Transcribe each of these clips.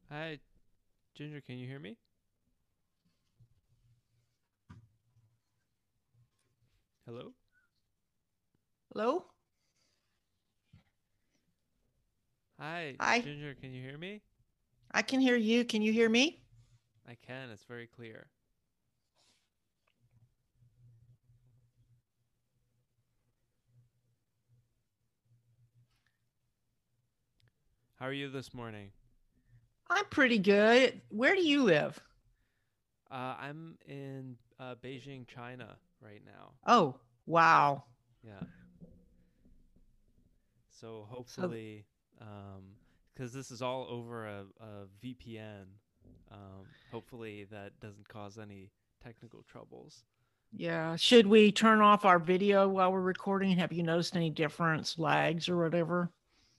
Hi, Ginger, can you hear me? Hello? Hello? Hi, Hi. Ginger, can you hear me? I can hear you. Can you hear me? I can, it's very clear. How are you this morning? I'm pretty good. Where do you live? I'm in Beijing, China right now. Oh, wow. Yeah, so So, hopefully, because this is all over a VPN, hopefully that doesn't cause any technical troubles. yeah. Should we turn off our video while we're recording? Have you noticed any difference, lags or whatever?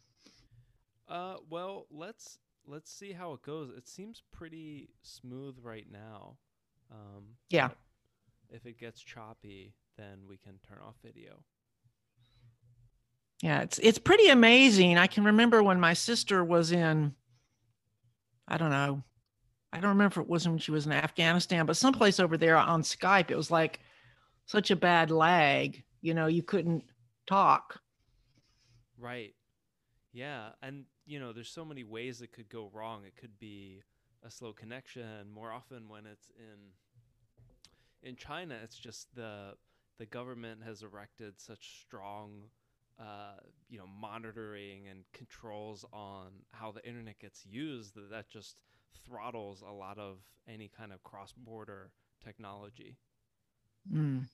Well, let's see how it goes. It seems pretty smooth right now, Yeah. but if it gets choppy, then we can turn off video. Yeah, it's pretty amazing. I can remember when my sister was in, I don't know, I don't remember if it was when she was in Afghanistan, but someplace over there on Skype, it was like such a bad lag. You couldn't talk. Right. Yeah, and there's so many ways it could go wrong. It could be a slow connection. More often when it's in China, it's just the government has erected such strong monitoring and controls on how the internet gets used that just throttles a lot of any kind of cross-border technology. Mm.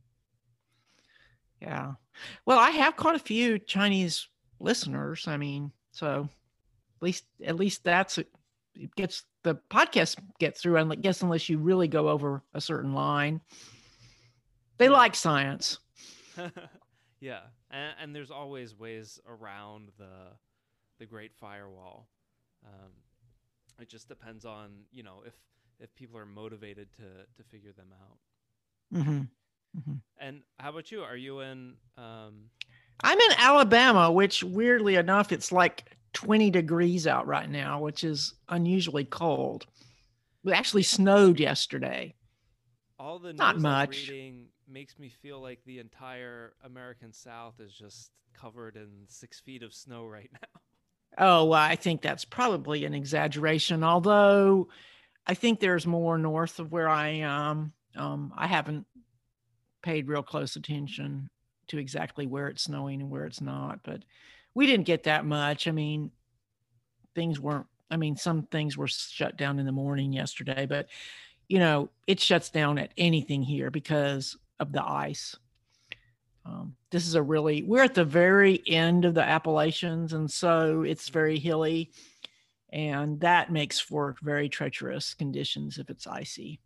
Yeah. Well, I have quite a few Chinese listeners. I mean, so at least it gets the podcast get through. I guess unless you really go over a certain line, they Yeah. like science. Yeah, and there's always ways around the Great Firewall. Um, it just depends on if people are motivated to figure them out. Hmm. Hmm. And how about you? Are you in? I'm in Alabama, which weirdly enough, it's like 20 degrees out right now, which is unusually cold. It actually Yeah, snowed yesterday. all the Not news I'm much. reading makes me feel like the entire American South is just covered in 6 feet of snow right now. Oh, well, I think that's probably an exaggeration, although I think there's more north of where I am. I haven't paid real close attention to exactly where it's snowing and where it's not, but we didn't get that much. I mean, things weren't, I mean, some things were shut down in the morning yesterday, but it shuts down at anything here because of the ice. This is we're at the very end of the Appalachians, and so it's very Mm, hilly, and that makes for very treacherous conditions if it's icy.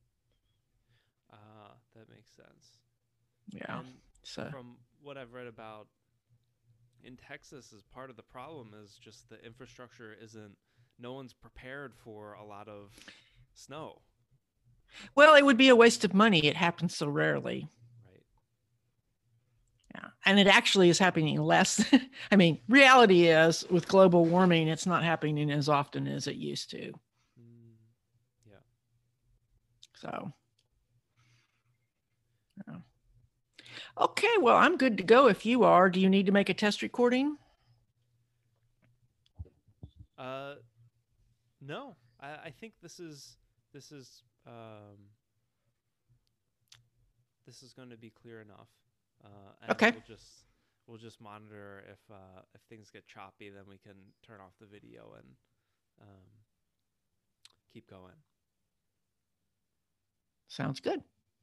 that makes sense. Yeah. And So, from what I've read about in Texas, is part of the problem is just the infrastructure isn't. No one's prepared for a lot of snow. well, it would be a waste of money. It happens so rarely. Right. Yeah. And it actually is happening less. I mean, reality is with global warming, it's not happening as often as it used to. Mm, yeah. So, yeah. Okay. Well, I'm good to go if you are. Do you need to make a test recording? Uh, no, I think this is this is going to be clear enough, and Okay. we'll just monitor if things get choppy, then we can turn off the video and um, keep going. Sounds good.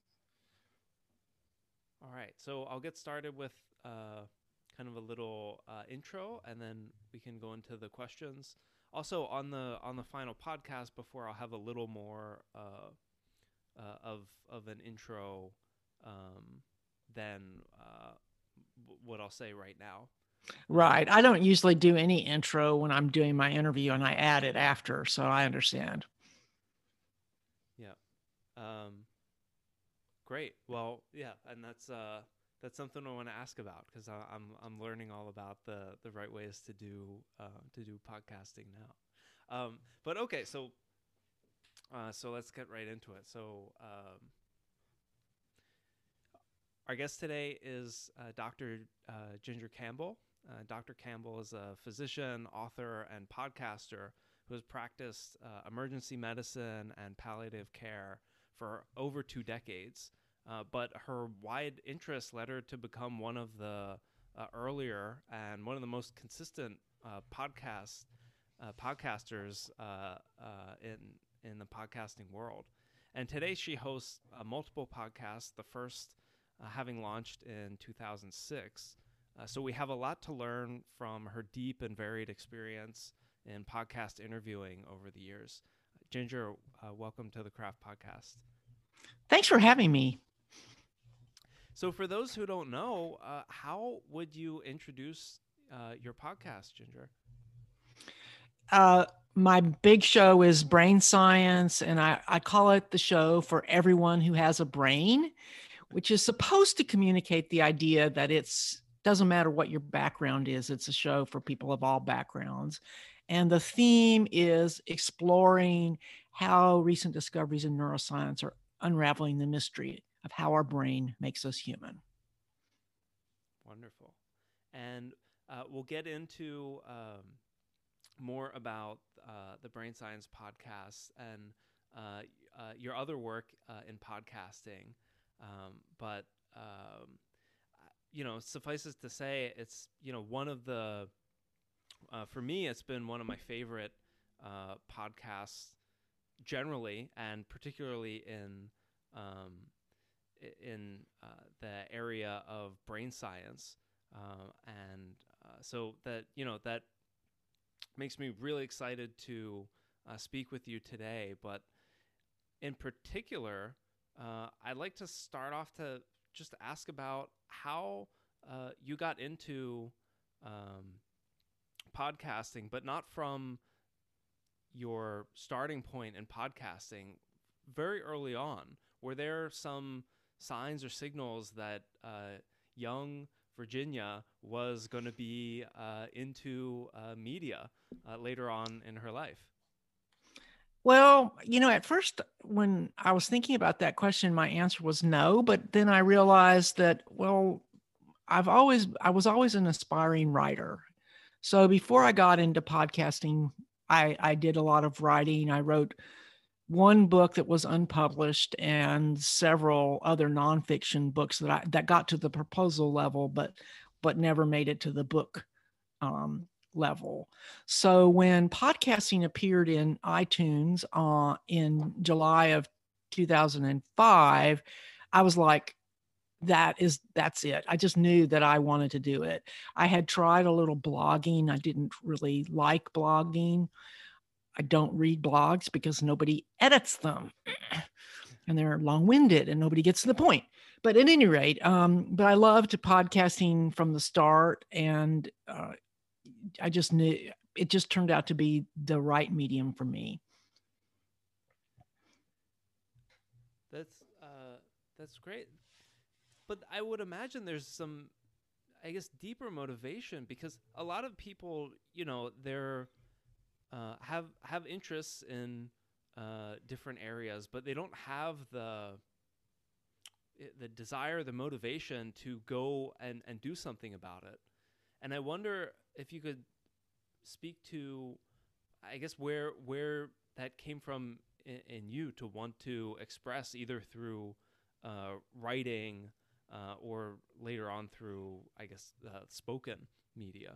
All right, so I'll get started with kind of a little intro, and then we can go into the questions. Also, on the final podcast, before I'll have a little more of an intro um, than what I'll say right now. Um, Right. I don't usually do any intro when I'm doing my interview and I add it after. So I understand. yeah. Um, Great. Well, yeah, and that's something I want to ask about because I'm learning all about the right ways to do podcasting now. But okay, so let's get right into it. So our guest today is Dr. Ginger Campbell. Dr. Campbell is a physician, author, and podcaster who has practiced emergency medicine and palliative care for over 2 decades. But her wide interest led her to become one of the earlier and one of the most consistent podcasters in the podcasting world. And today she hosts multiple podcasts, the first having launched in 2006. So we have a lot to learn from her deep and varied experience in podcast interviewing over the years. Ginger, welcome to the Craft Podcast. Thanks for having me. So for those who don't know, how would you introduce your podcast, Ginger? My big show is Brain Science, and I call it the show for everyone who has a brain, which is supposed to communicate the idea that it's doesn't matter what your background is. It's a show for people of all backgrounds. And the theme is exploring how recent discoveries in neuroscience are unraveling the mystery of how our brain makes us human. Wonderful. And we'll get into more about the Brain Science podcast and your other work in podcasting. But suffices to say, it's, one of the, for me, it's been one of my favorite podcasts generally, and particularly in the area of brain science. So that makes me really excited to speak with you today. But in particular, I'd like to start off to just ask about how you got into podcasting, but not from your starting point in podcasting very early on. Were there some signs or signals that young Virginia was going to be into media later on in her life? Well, at first when I was thinking about that question, my answer was no, but then I realized that, well, I was always an aspiring writer. So before I got into podcasting, I did a lot of writing. I wrote one book that was unpublished and several other nonfiction books that got to the proposal level, but never made it to the book level. So when podcasting appeared in iTunes in July of 2005, I was like, that's it. I just knew that I wanted to do it. I had tried a little blogging. I didn't really like blogging. I don't read blogs because nobody edits them and they're long-winded and nobody gets to the point. But at any rate, but I loved podcasting from the start, and I just knew it just turned out to be the right medium for me. That's great. But I would imagine there's some, I guess, deeper motivation, because a lot of people, they're have interests in different areas, but they don't have the desire, the motivation to go and do something about it. And I wonder if you could speak to, I guess, where that came from in you to want to express, either through writing or later on through, I guess, spoken media.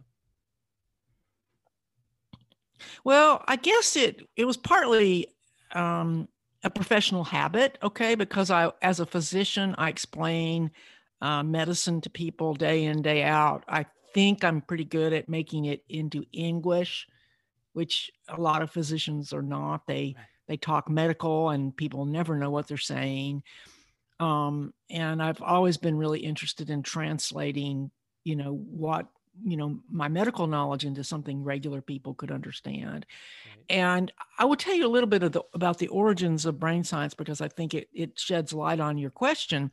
Well, I guess it was partly a professional habit, okay, because as a physician, I explain medicine to people day in, day out. I think I'm pretty good at making it into English, which a lot of physicians are not. They talk medical and people never know what they're saying. And I've always been really interested in translating, my medical knowledge into something regular people could understand. Right. And I will tell you a little bit about the origins of brain science, because I think it sheds light on your question.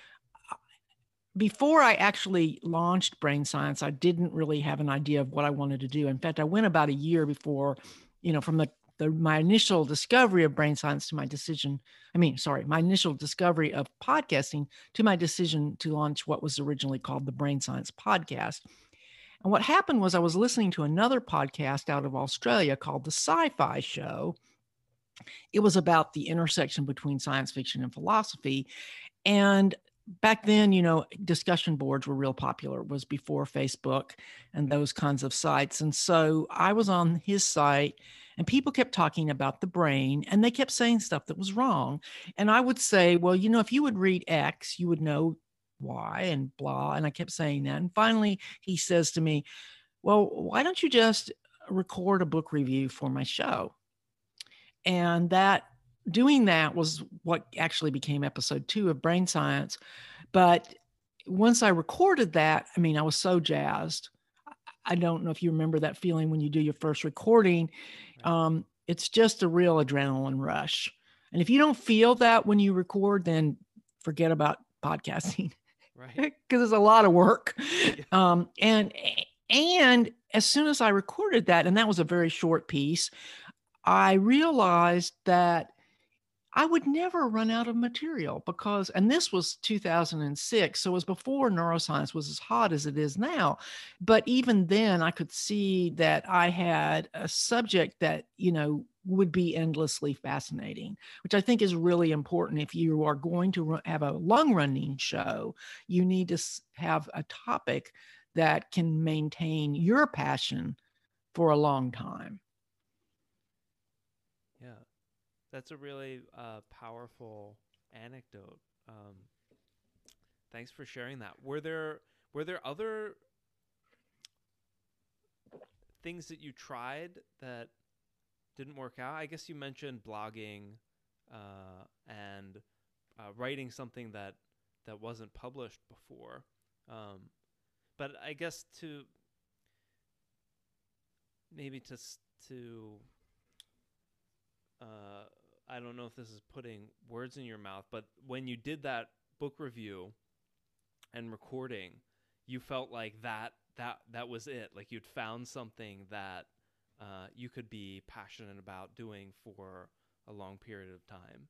Before I actually launched Brain Science, I didn't really have an idea of what I wanted to do. In fact, I went about a year before from my initial discovery of brain science to my decision, my initial discovery of podcasting to my decision to launch what was originally called the Brain Science Podcast. And what happened was I was listening to another podcast out of Australia called The Sci-Fi Show. It was about the intersection between science fiction and philosophy. And back then, discussion boards were real popular. It was before Facebook and those kinds of sites. And so I was on his site and people kept talking about the brain and they kept saying stuff that was wrong. And I would say, well, if you would read X, you would know Y and blah. And I kept saying that. And finally, he says to me, well, why don't you just record a book review for my show? And doing that was what actually became episode 2 of Brain Science. But once I recorded that, I was so jazzed. I don't know if you remember that feeling when you do your first recording. It's just a real adrenaline rush. And if you don't feel that when you record, then forget about podcasting. Right. Because it's a lot of work. Yeah. And as soon as I recorded that, and that was a very short piece, I realized that I would never run out of material and this was 2006. So it was before neuroscience was as hot as it is now. But even then I could see that I had a subject that, would be endlessly fascinating, which I think is really important. If you are going to have a long running show, you need to have a topic that can maintain your passion for a long time. Yeah. That's a really powerful anecdote. Thanks for sharing that. Were there other things that you tried that didn't work out? I guess you mentioned blogging and writing something that wasn't published before. But I guess I don't know if this is putting words in your mouth, but when you did that book review and recording, you felt like that was it. Like you'd found something that you could be passionate about doing for a long period of time.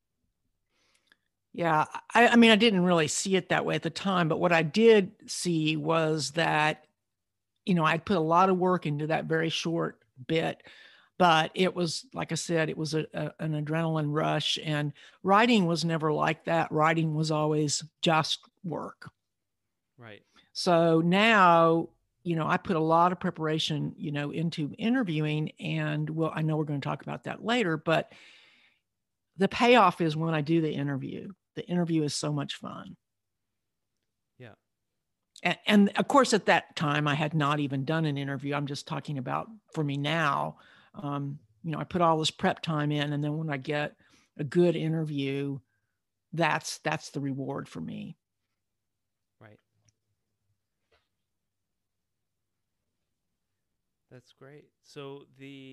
Yeah, I didn't really see it that way at the time, but what I did see was that, I'd put a lot of work into that very short bit. But it was, like I said, it was an adrenaline rush, and writing was never like that. Writing was always just work. Right. So now, I put a lot of preparation, into interviewing, and I know we're going to talk about that later, but the payoff is when I do the interview. The interview is so much fun. Yeah. And of course, at that time, I had not even done an interview. I'm just talking about for me now. I put all this prep time in, and then when I get a good interview, that's the reward for me. Right. That's great. So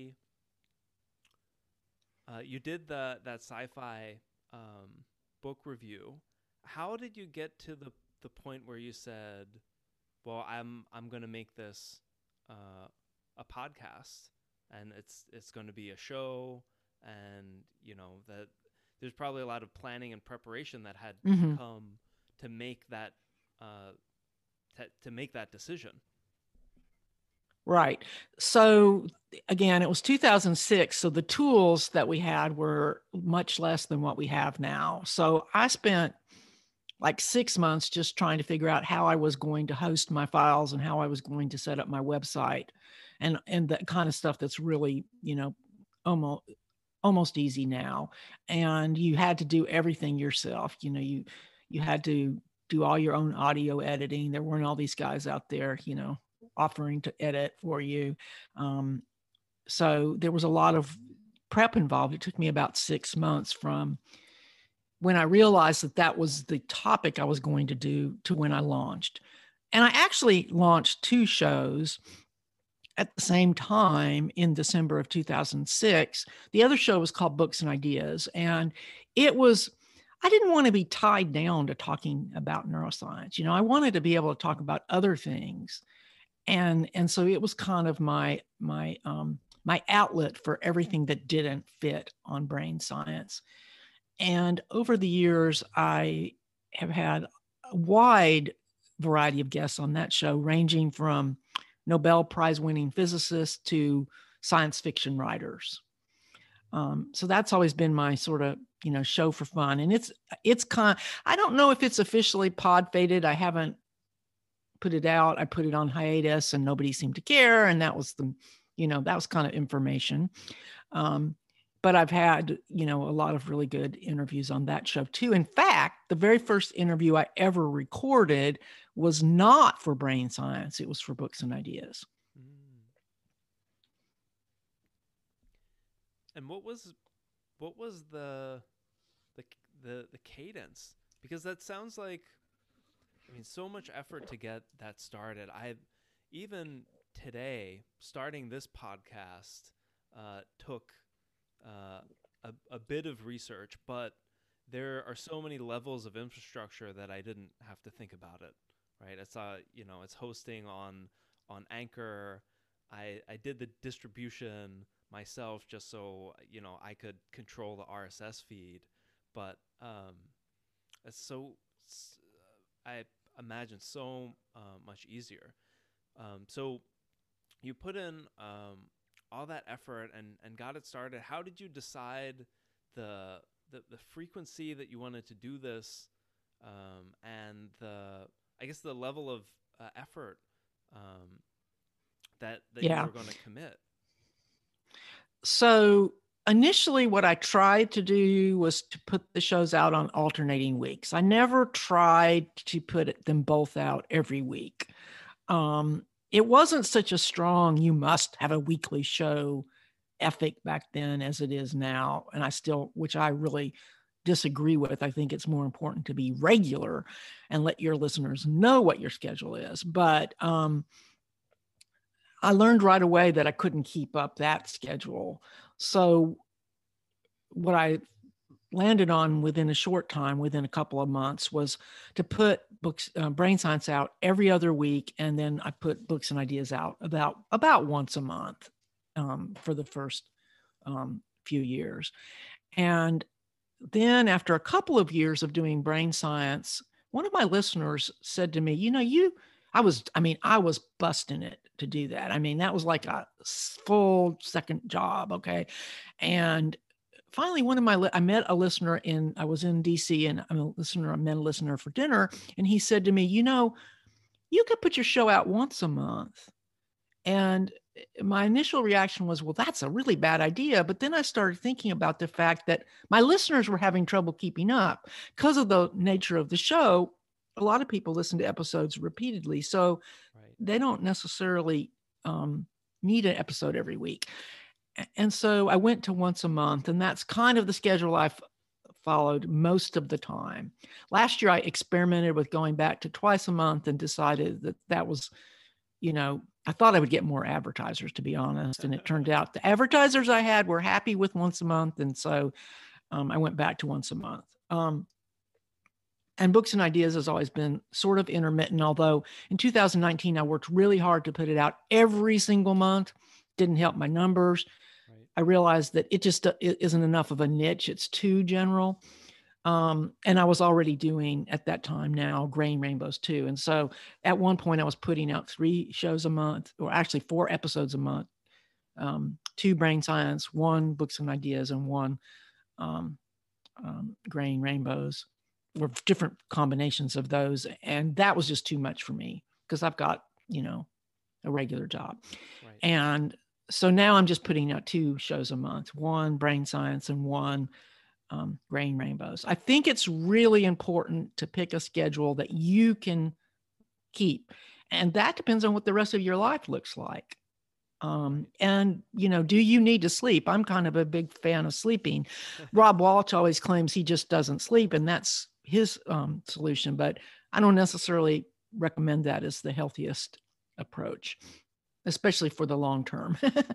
you did that sci-fi book review. How did you get to the point where you said, well, I'm going to make this a podcast, and it's going to be a show, and that there's probably a lot of planning and preparation that had to come to make that decision. Right. So again, it was 2006. So the tools that we had were much less than what we have now. So I spent like 6 months just trying to figure out how I was going to host my files and how I was going to set up my website and that kind of stuff that's really, almost easy now. And you had to do everything yourself. You had to do all your own audio editing. There weren't all these guys out there, offering to edit for you. So there was a lot of prep involved. It took me about 6 months from when I realized that was the topic I was going to do to when I launched. And I actually launched 2 shows at the same time in December of 2006. The other show was called Books and Ideas. And I didn't want to be tied down to talking about neuroscience. I wanted to be able to talk about other things. And so it was kind of my my outlet for everything that didn't fit on Brain Science. And over the years, I have had a wide variety of guests on that show, ranging from Nobel Prize winning physicists to science fiction writers. So that's always been my sort of, show for fun. And it's I don't know if it's officially pod faded. I haven't put it out. I put it on hiatus and nobody seemed to care. And that was that was kind of information. But I've had, a lot of really good interviews on that show too. In fact, the very first interview I ever recorded was not for Brain Science. It was for Books and Ideas. And what was the cadence? Because that sounds like, so much effort to get that started. Even today, starting this podcast took a bit of research, but there are so many levels of infrastructure that I didn't have to think about it. Right? It's hosting on Anchor. I did the distribution myself just so I could control the RSS feed, but I imagine so much easier. So you put in all that effort and got it started. How did you decide the frequency that you wanted to do this, and the level of effort that you were going to commit? So initially what I tried to do was to put the shows out on alternating weeks. I never tried to put them both out every week. It wasn't such a strong, you must have a weekly show ethic back then as it is now. And which I really disagree with. I think it's more important to be regular and let your listeners know what your schedule is. But I learned right away that I couldn't keep up that schedule. So what I landed on within a short time, within a couple of months, was to put Brain Science out every other week. And then I put Books and Ideas out about once a month for the first few years. And then after a couple of years of doing Brain Science, one of my listeners said to me, I was busting it to do that. That was like a full second job. Okay. And finally, I met a listener I was in DC, and I met a listener for dinner. And he said to me, you could put your show out once a month. And my initial reaction was, well, that's a really bad idea. But then I started thinking about the fact that my listeners were having trouble keeping up because of the nature of the show. A lot of people listen to episodes repeatedly, so they don't necessarily need an episode every week. And so I went to once a month, and that's kind of the schedule I've followed most of the time. Last year, I experimented with going back to twice a month and decided that was, I thought I would get more advertisers, to be honest. And it turned out the advertisers I had were happy with once a month. And so I went back to once a month. And Books and Ideas has always been sort of intermittent, although in 2019, I worked really hard to put it out every single month. Didn't help my numbers. Right. I realized that it isn't enough of a niche. It's too general. And I was already doing, at that time now, Grain Rainbows too. And so at one point I was putting out 3 shows a month, or actually 4 episodes a month, 2 Brain Science, 1 Books and Ideas, and 1 Grain Rainbows, or different combinations of those. And that was just too much for me because I've got, a regular job. Right. And so now I'm just putting out 2 shows a month, 1 Brain Science and 1 Grain Rainbows. I think it's really important to pick a schedule that you can keep. And that depends on what the rest of your life looks like. And, do you need to sleep? I'm kind of a big fan of sleeping. Rob Walsh always claims he just doesn't sleep, and that's his solution. But I don't necessarily recommend that as the healthiest approach, especially for the long term.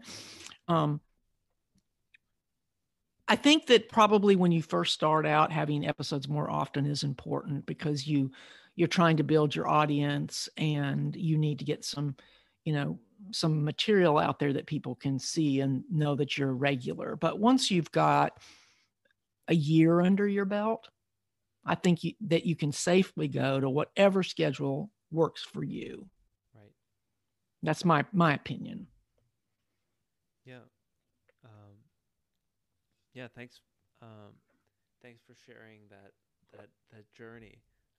I think that probably when you first start out, having episodes more often is important because you're trying to build your audience, and you need to get some, some material out there that people can see and know that you're regular. But once you've got a year under your belt, I think that you can safely go to whatever schedule works for you. Right. That's my opinion. Yeah. Yeah. Thanks. Thanks for sharing that journey.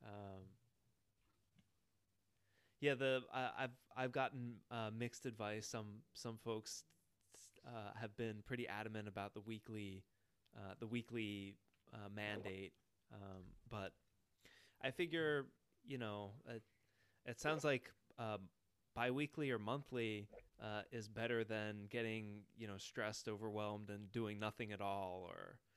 Yeah. I've gotten mixed advice. Some folks have been pretty adamant about the weekly mandate. But I figure, it sounds like biweekly or monthly is better than getting, stressed, overwhelmed, and doing nothing at all,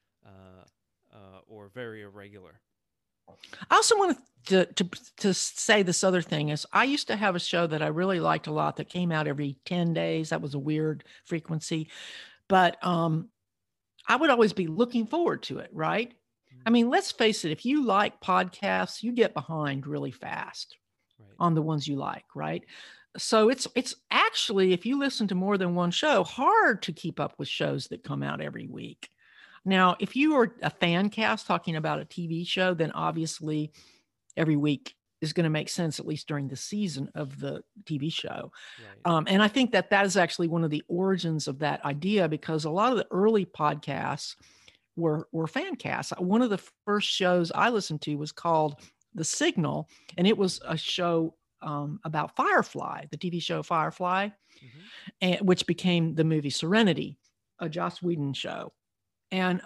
or very irregular. I also want to say this other thing is I used to have a show that I really liked a lot that came out every 10 days. That was a weird frequency, but I would always be looking forward to it, right? I mean, let's face it, if you like podcasts, you get behind really fast on the ones you like, right? So it's actually, if you listen to more than one show, hard to keep up with shows that come out every week. Now, if you are a fan cast talking about a TV show, then obviously every week is going to make sense, at least during the season of the TV show. Right. And I think that is actually one of the origins of that idea, because a lot of the early podcasts were fan casts. One of the first shows I listened to was called The Signal, and it was a show about Firefly, the TV show Firefly, and which became the movie Serenity, a Joss Whedon show. And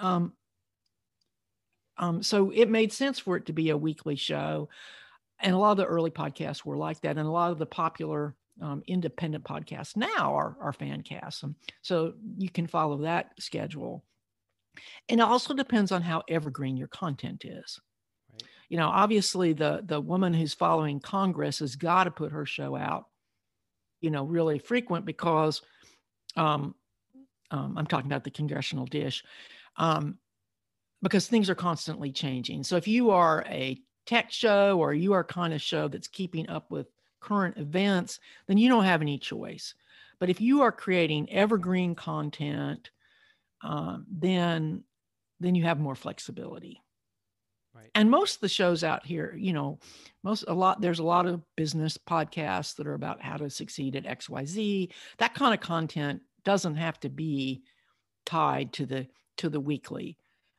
so it made sense for it to be a weekly show. And a lot of the early podcasts were like that. And a lot of the popular independent podcasts now are fan casts. So you can follow that schedule. And it also depends on how evergreen your content is. Right. Obviously the woman who's following Congress has got to put her show out, really frequent, because I'm talking about the Congressional Dish, because things are constantly changing. So if you are a tech show or you are kind of show that's keeping up with current events, then you don't have any choice. But if you are creating evergreen content, then you have more flexibility. Right. And most of the shows out here, there's a lot of business podcasts that are about how to succeed at XYZ. That kind of content doesn't have to be tied to the weekly.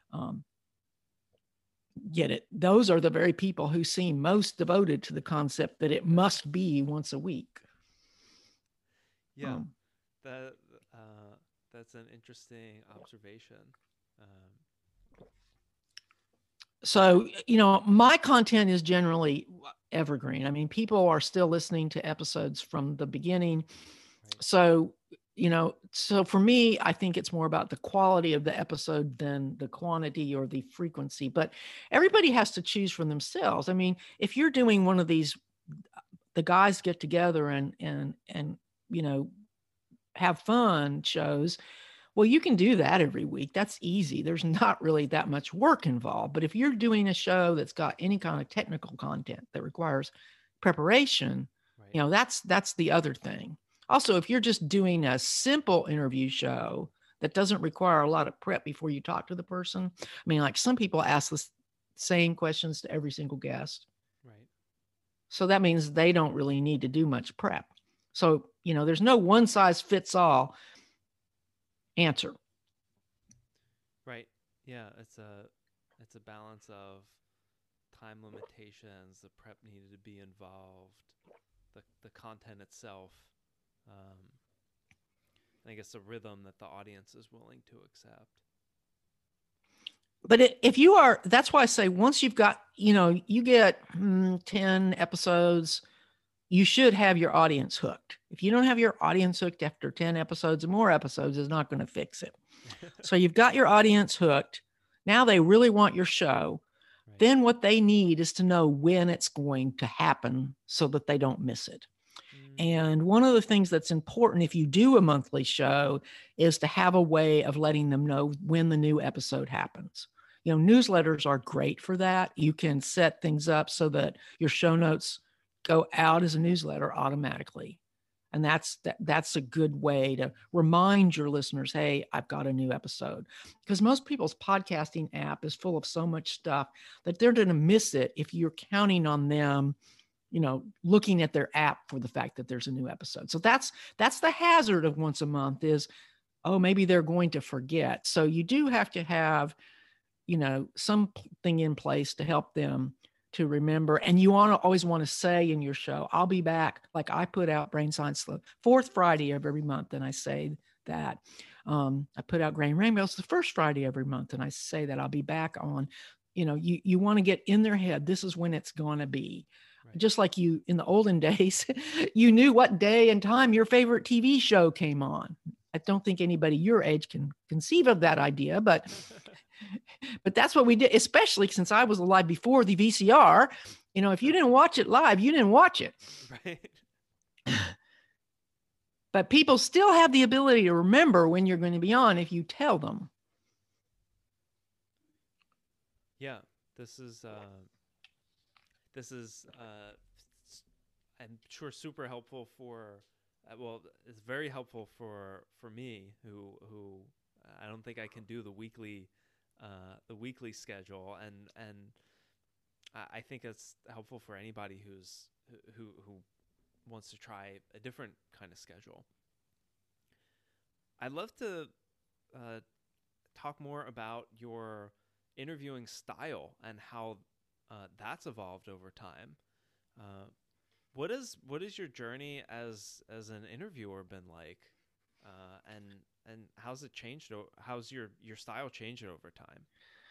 Get it? Those are the very people who seem most devoted to the concept that it must be once a week. Yeah, that's an interesting observation. So, my content is generally evergreen. I mean, people are still listening to episodes from the beginning. Right. So, so for me, I think it's more about the quality of the episode than the quantity or the frequency, but everybody has to choose for themselves. I mean, if you're doing one of these, the guys get together and have fun shows, well, you can do that every week. That's easy. There's not really that much work involved. But if you're doing a show that's got any kind of technical content that requires preparation, right, that's the other thing. Also, if you're just doing a simple interview show that doesn't require a lot of prep before you talk to the person, I mean, like some people ask the same questions to every single guest. Right. So that means they don't really need to do much prep. So, there's no one size fits all answer. Right. Yeah. It's a balance of time limitations, the prep needed to be involved, the content itself. I guess a rhythm that the audience is willing to accept. But if you are, that's why I say once you've got, you get 10 episodes, you should have your audience hooked. If you don't have your audience hooked after 10 episodes or more episodes, is not going to fix it. So you've got your audience hooked. Now they really want your show. Right. Then what they need is to know when it's going to happen so that they don't miss it. And one of the things that's important if you do a monthly show is to have a way of letting them know when the new episode happens. Newsletters are great for that. You can set things up so that your show notes go out as a newsletter automatically. And that's a good way to remind your listeners, hey, I've got a new episode. Because most people's podcasting app is full of so much stuff that they're going to miss it if you're counting on them, looking at their app for the fact that there's a new episode. So that's the hazard of once a month is, oh, maybe they're going to forget. So you do have to have, something in place to help them to remember. And you always want to say in your show, I'll be back. Like I put out Brain Science the fourth Friday of every month. And I say that. I put out Grain Rainbows the first Friday every month. And I say that I'll be back on, you want to get in their head. This is when it's going to be. Right. Just like you in the olden days, you knew what day and time your favorite TV show came on. I don't think anybody your age can conceive of that idea, but that's what we did, especially since I was alive before the VCR. If you didn't watch it live, you didn't watch it. Right. But people still have the ability to remember when you're going to be on if you tell them. Yeah, this is I'm sure super helpful for it's very helpful for me who I don't think I can do the weekly schedule, and I think it's helpful for anybody who wants to try a different kind of schedule. I'd love to talk more about your interviewing style and how that's evolved over time. What is your journey as an interviewer been like, and how's it changed? How's your style changed over time?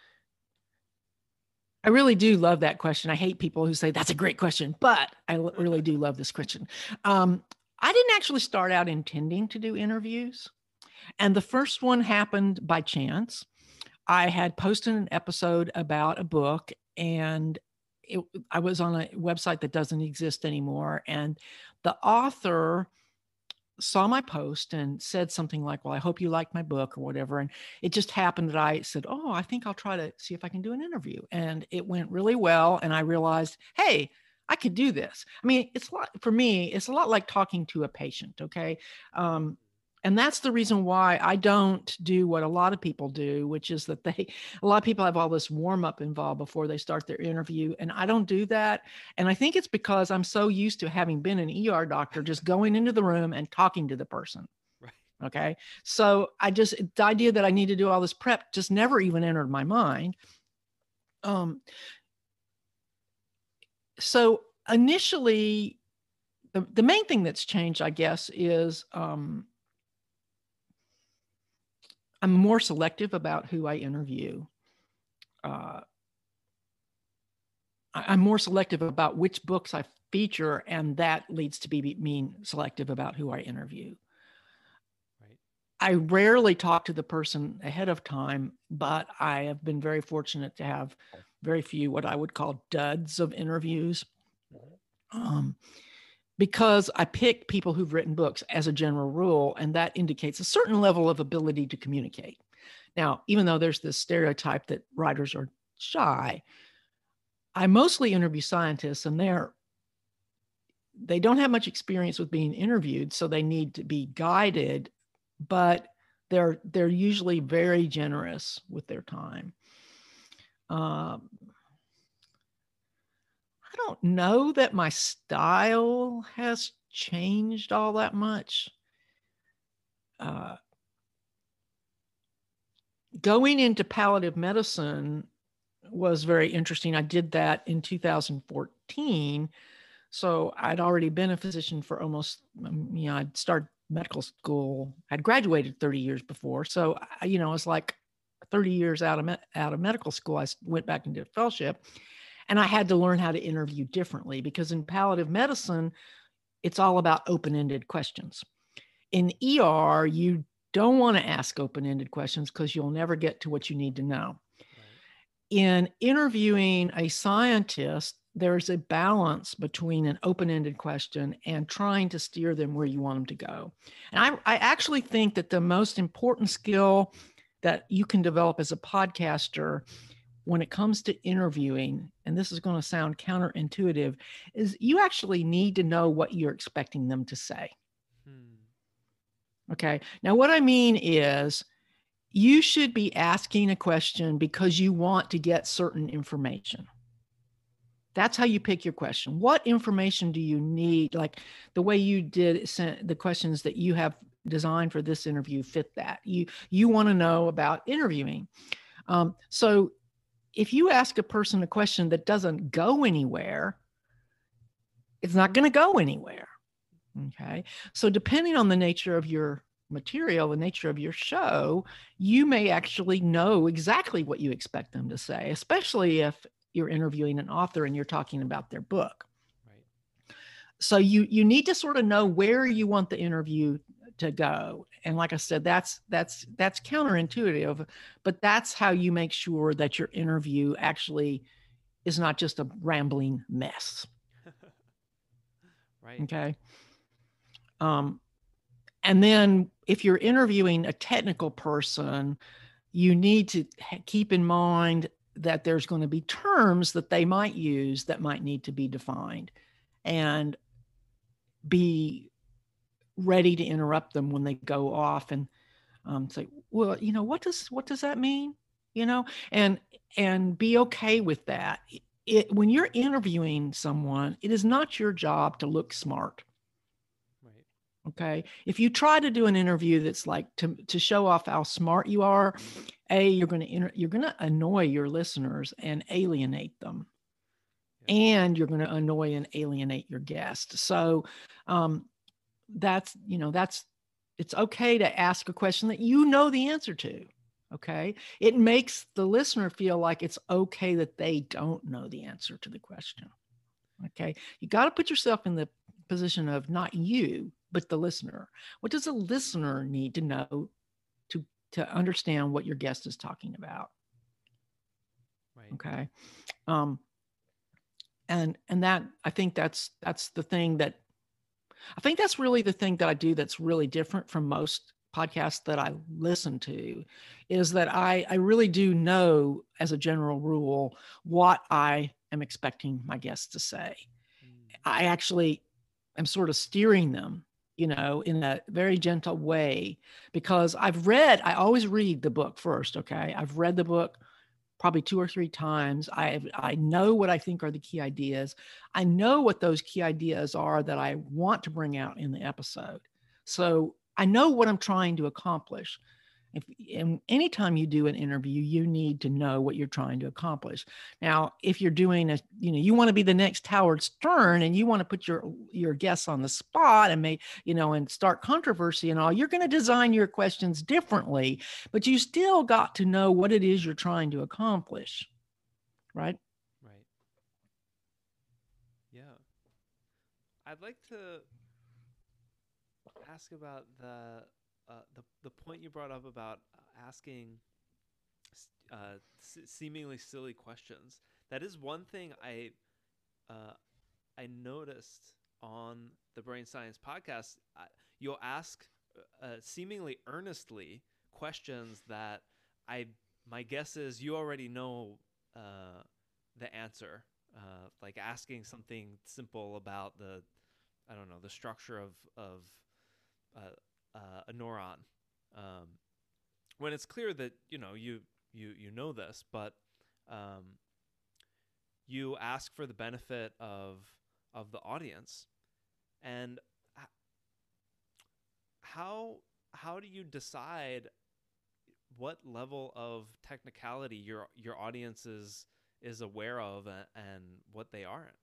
I really do love that question. I hate people who say that's a great question, but I really do love this question. I didn't actually start out intending to do interviews, and the first one happened by chance. I had posted an episode about a book, and I was on a website that doesn't exist anymore. And the author saw my post and said something like, well, I hope you like my book or whatever. And it just happened that I said, oh, I think I'll try to see if I can do an interview. And it went really well. And I realized, hey, I could do this. I mean, for me, it's a lot like talking to a patient. Okay. And that's the reason why I don't do what a lot of people do, which is that a lot of people have all this warm up involved before they start their interview. And I don't do that. And I think it's because I'm so used to having been an ER doctor, just going into the room and talking to the person. Right. Okay. So the idea that I need to do all this prep just never even entered my mind. So initially, the main thing that's changed, I guess, is, I'm more selective about who I interview. I'm more selective about which books I feature, and that leads to being selective about who I interview. Right. I rarely talk to the person ahead of time, but I have been very fortunate to have very few what I would call duds of interviews. Because I pick people who've written books as a general rule, and that indicates a certain level of ability to communicate. Now, even though there's this stereotype that writers are shy, I mostly interview scientists, and they don't have much experience with being interviewed, so they need to be guided, but they're usually very generous with their time. I don't know that my style has changed all that much. Going into palliative medicine was very interesting. I did that in 2014. So I'd already been a physician for I'd started medical school. I'd graduated 30 years before. So, it was like 30 years out of medical school. I went back and did a fellowship. And I had to learn how to interview differently, because in palliative medicine, it's all about open-ended questions. In ER, you don't want to ask open-ended questions because you'll never get to what you need to know. Right. In interviewing a scientist, there's a balance between an open-ended question and trying to steer them where you want them to go. And I actually think that the most important skill that you can develop as a podcaster when it comes to interviewing, and this is going to sound counterintuitive, is you actually need to know what you're expecting them to say. Okay. Now, what I mean is you should be asking a question because you want to get certain information. That's how you pick your question. What information do you need? Like the way you did the questions that you have designed for this interview fit that. You want to know about interviewing. So if you ask a person a question that doesn't go anywhere, it's not going to go anywhere. Okay. So depending on the nature of your material, the nature of your show, you may actually know exactly what you expect them to say, especially if you're interviewing an author and you're talking about their book. Right. So you need to sort of know where you want the interview to go. And like I said, that's counterintuitive, but that's how you make sure that your interview actually is not just a rambling mess. Right. Okay. And then if you're interviewing a technical person, you need to keep in mind that there's going to be terms that they might use that might need to be defined, and be ready to interrupt them when they go off and say, well, what does that mean? And be okay with that. When you're interviewing someone, it is not your job to look smart. Right. Okay. If you try to do an interview that's like to show off how smart you are, you're going to annoy your listeners and alienate them. Yeah. And you're going to annoy and alienate your guest. So that's it's okay to ask a question that you know the answer to. Okay. It makes the listener feel like it's okay that they don't know the answer to the question. Okay. You got to put yourself in the position of not you, but the listener. What does the listener need to know to understand what your guest is talking about? Right. Okay. And that, I think that's the thing that I think that's really the thing that I do that's really different from most podcasts that I listen to, is that I really do know, as a general rule, what I am expecting my guests to say. I actually am sort of steering them, in a very gentle way, because I always read the book first. Okay. I've read the book probably 2 or 3 times. I know what I think are the key ideas. I know what those key ideas are that I want to bring out in the episode. So I know what I'm trying to accomplish. And anytime you do an interview, you need to know what you're trying to accomplish. Now, if you're doing you want to be the next Howard Stern and you want to put your guests on the spot and and start controversy and all, you're going to design your questions differently, but you still got to know what it is you're trying to accomplish. Right? Right. Yeah. I'd like to ask about the point you brought up about asking seemingly silly questions. That is one thing I noticed on the Brain Science podcast. You'll ask seemingly earnestly questions that my guess is you already know the answer. Like asking something simple about the structure of a neuron, when it's clear that you know this, but you ask for the benefit of the audience. And how do you decide what level of technicality your audience is aware of and what they aren't?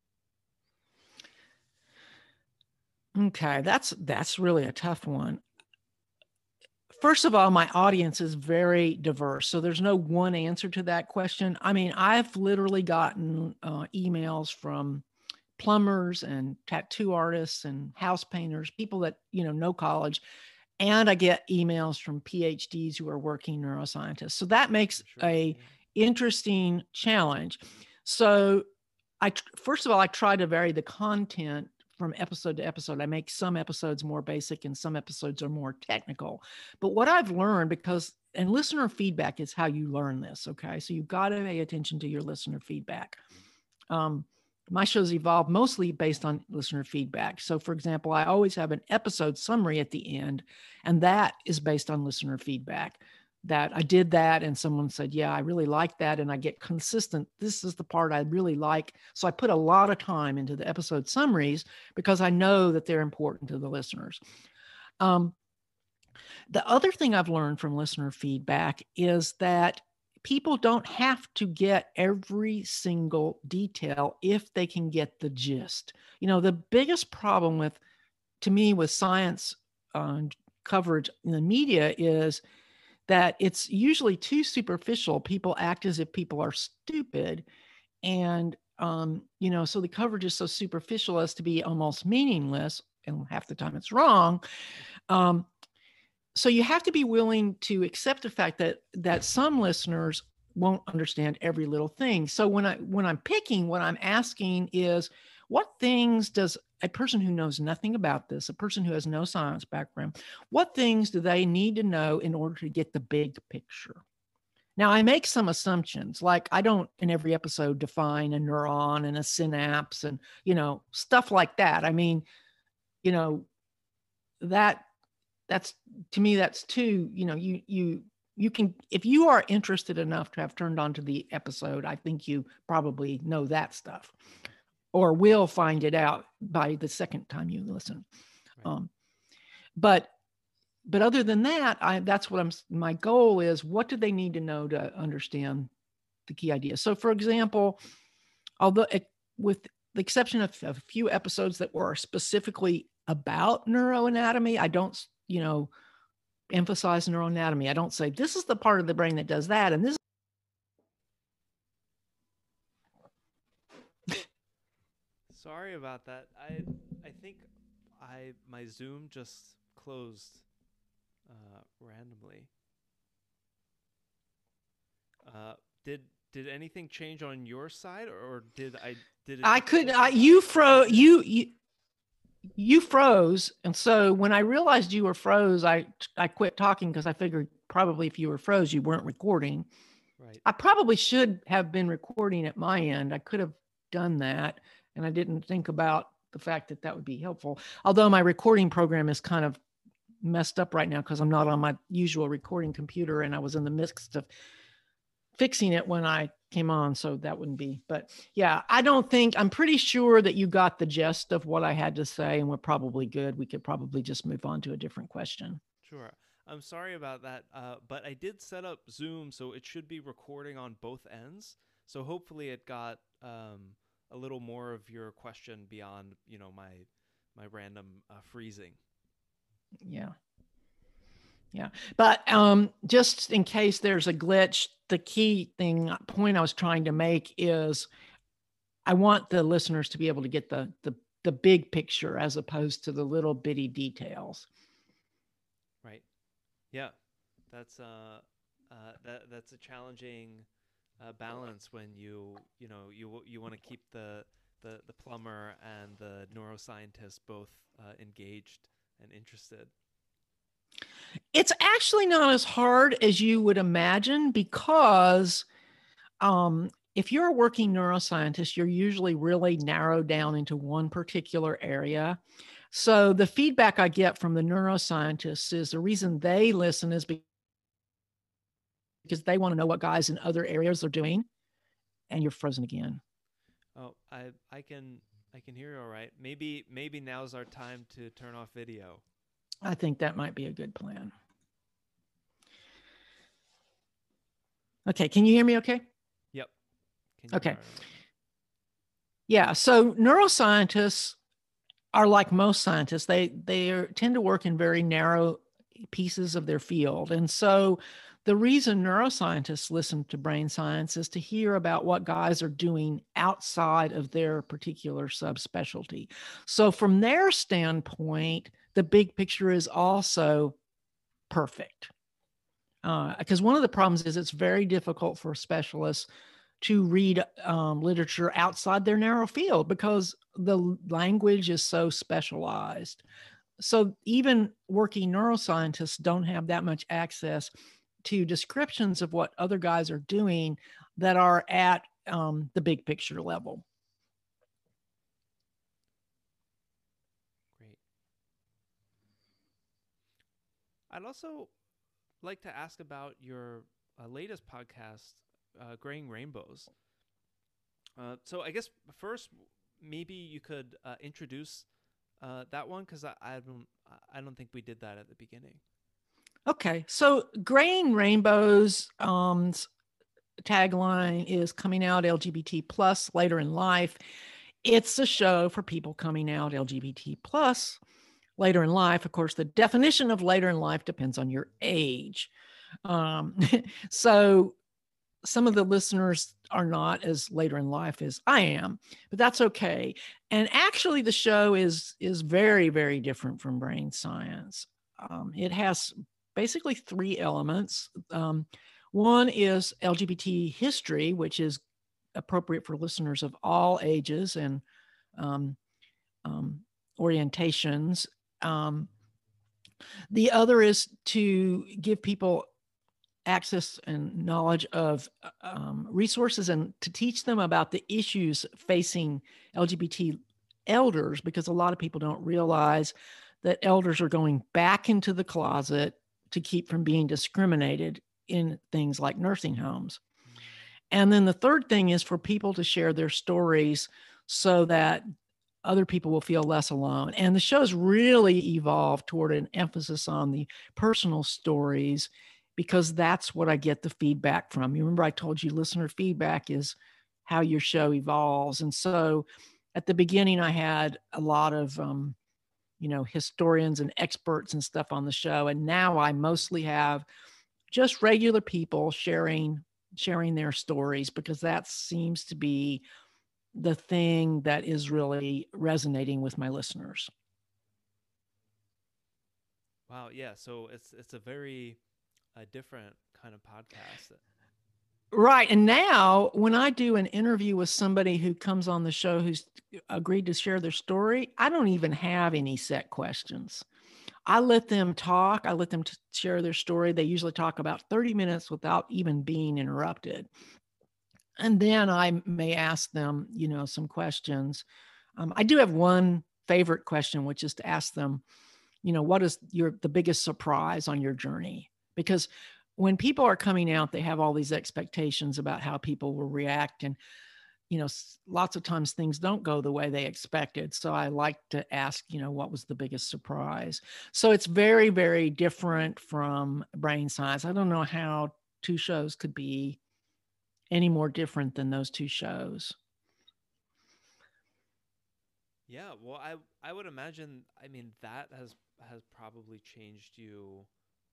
Okay, that's really a tough one. First of all, my audience is very diverse, so there's no one answer to that question. I mean, I've literally gotten emails from plumbers and tattoo artists and house painters, people that no college, and I get emails from PhDs who are working neuroscientists. So that makes a interesting challenge. So first of all, I try to vary the content from episode to episode. I make some episodes more basic and some episodes are more technical. But what I've learned, and listener feedback is how you learn this. Okay. So you've got to pay attention to your listener feedback. my shows evolve mostly based on listener feedback. So, for example, I always have an episode summary at the end, and that is based on listener feedback. That I did that, and someone said, "Yeah, I really like that," and I get consistent. This is the part I really like. So I put a lot of time into the episode summaries because I know that they're important to the listeners. Um, the other thing I've learned from listener feedback is that people don't have to get every single detail if they can get the gist. The biggest problem to me, with science coverage in the media is that it's usually too superficial. People act as if people are stupid. And, so the coverage is so superficial as to be almost meaningless. And half the time it's wrong. So you have to be willing to accept the fact that some listeners won't understand every little thing. So when I'm picking, what I'm asking is, what things does a person who knows nothing about this, a person who has no science background, what things do they need to know in order to get the big picture? Now, I make some assumptions, like I don't in every episode define a neuron and a synapse and, stuff like that. I mean, that's to me, that's too, you can, if you are interested enough to have turned on to the episode, I think you probably know that stuff or will find it out by the second time you listen. Right. But other than that, that's what my goal is. What do they need to know to understand the key idea? So, for example, although with the exception of a few episodes that were specifically about neuroanatomy, I don't, emphasize neuroanatomy. I don't say this is the part of the brain that does that, and this. Sorry about that. I think my Zoom just closed randomly. Did anything change on your side, or did it? I could. You froze, and so when I realized you were froze, I quit talking because I figured probably if you were froze, you weren't recording. Right. I probably should have been recording at my end. I could have done that, and I didn't think about the fact that would be helpful. Although my recording program is kind of messed up right now because I'm not on my usual recording computer, and I was in the midst of fixing it when I came on, so that wouldn't be. But yeah, I'm pretty sure that you got the gist of what I had to say, and we're probably good. We could probably just move on to a different question. Sure. I'm sorry about that, but I did set up Zoom, so it should be recording on both ends. So hopefully it got a little more of your question beyond, my random freezing. Yeah. Yeah. But just in case there's a glitch, the key point I was trying to make is I want the listeners to be able to get the big picture as opposed to the little bitty details. Right. Yeah. That's that's a challenging balance when you want to keep the plumber and the neuroscientist both engaged and interested. It's actually not as hard as you would imagine because if you're a working neuroscientist, you're usually really narrowed down into one particular area. So the feedback I get from the neuroscientists is the reason they listen is because they want to know what guys in other areas are doing. And you're frozen again. Oh, I can hear you all right. Maybe now's our time to turn off video. I think that might be a good plan. Okay, can you hear me okay? Yep. Okay. Yeah, so neuroscientists are like most scientists. They tend to work in very narrow pieces of their field. And so the reason neuroscientists listen to brain science is to hear about what guys are doing outside of their particular subspecialty. So from their standpoint, the big picture is also perfect. Because one of the problems is it's very difficult for specialists to read literature outside their narrow field because the language is so specialized. So even working neuroscientists don't have that much access to descriptions of what other guys are doing that are at the big picture level. I'd also like to ask about your latest podcast, Graying Rainbows. So I guess first, maybe you could introduce that one, because I don't think we did that at the beginning. Okay, so Graying Rainbows tagline is coming out LGBT plus later in life. It's a show for people coming out LGBT plus later in life. Of course, the definition of later in life depends on your age. Um, so some of the listeners are not as later in life as I am, but that's okay. And actually, the show is very, very different from Brain Science. It has basically three elements. One is LGBT history, which is appropriate for listeners of all ages and um, orientations. The other is to give people access and knowledge of resources and to teach them about the issues facing LGBT elders, because a lot of people don't realize that elders are going back into the closet to keep from being discriminated in things like nursing homes. And then the third thing is for people to share their stories so that other people will feel less alone. And the show's really evolved toward an emphasis on the personal stories, because that's what I get the feedback from. You remember I told you listener feedback is how your show evolves. And so at the beginning, I had a lot of, historians and experts and stuff on the show. And now I mostly have just regular people sharing their stories, because that seems to be the thing that is really resonating with my listeners. Wow, yeah. So it's a very different kind of podcast. Right. And now when I do an interview with somebody who comes on the show who's agreed to share their story, I don't even have any set questions. I let them talk. I let them share their story. They usually talk about 30 minutes without even being interrupted. And then I may ask them, some questions. I do have one favorite question, which is to ask them, what is the biggest surprise on your journey? Because when people are coming out, they have all these expectations about how people will react. And, lots of times things don't go the way they expected. So I like to ask, what was the biggest surprise? So it's very, very different from Brain Science. I don't know how two shows could be any more different than those two shows. Yeah, well, I would imagine. I mean, that has probably changed you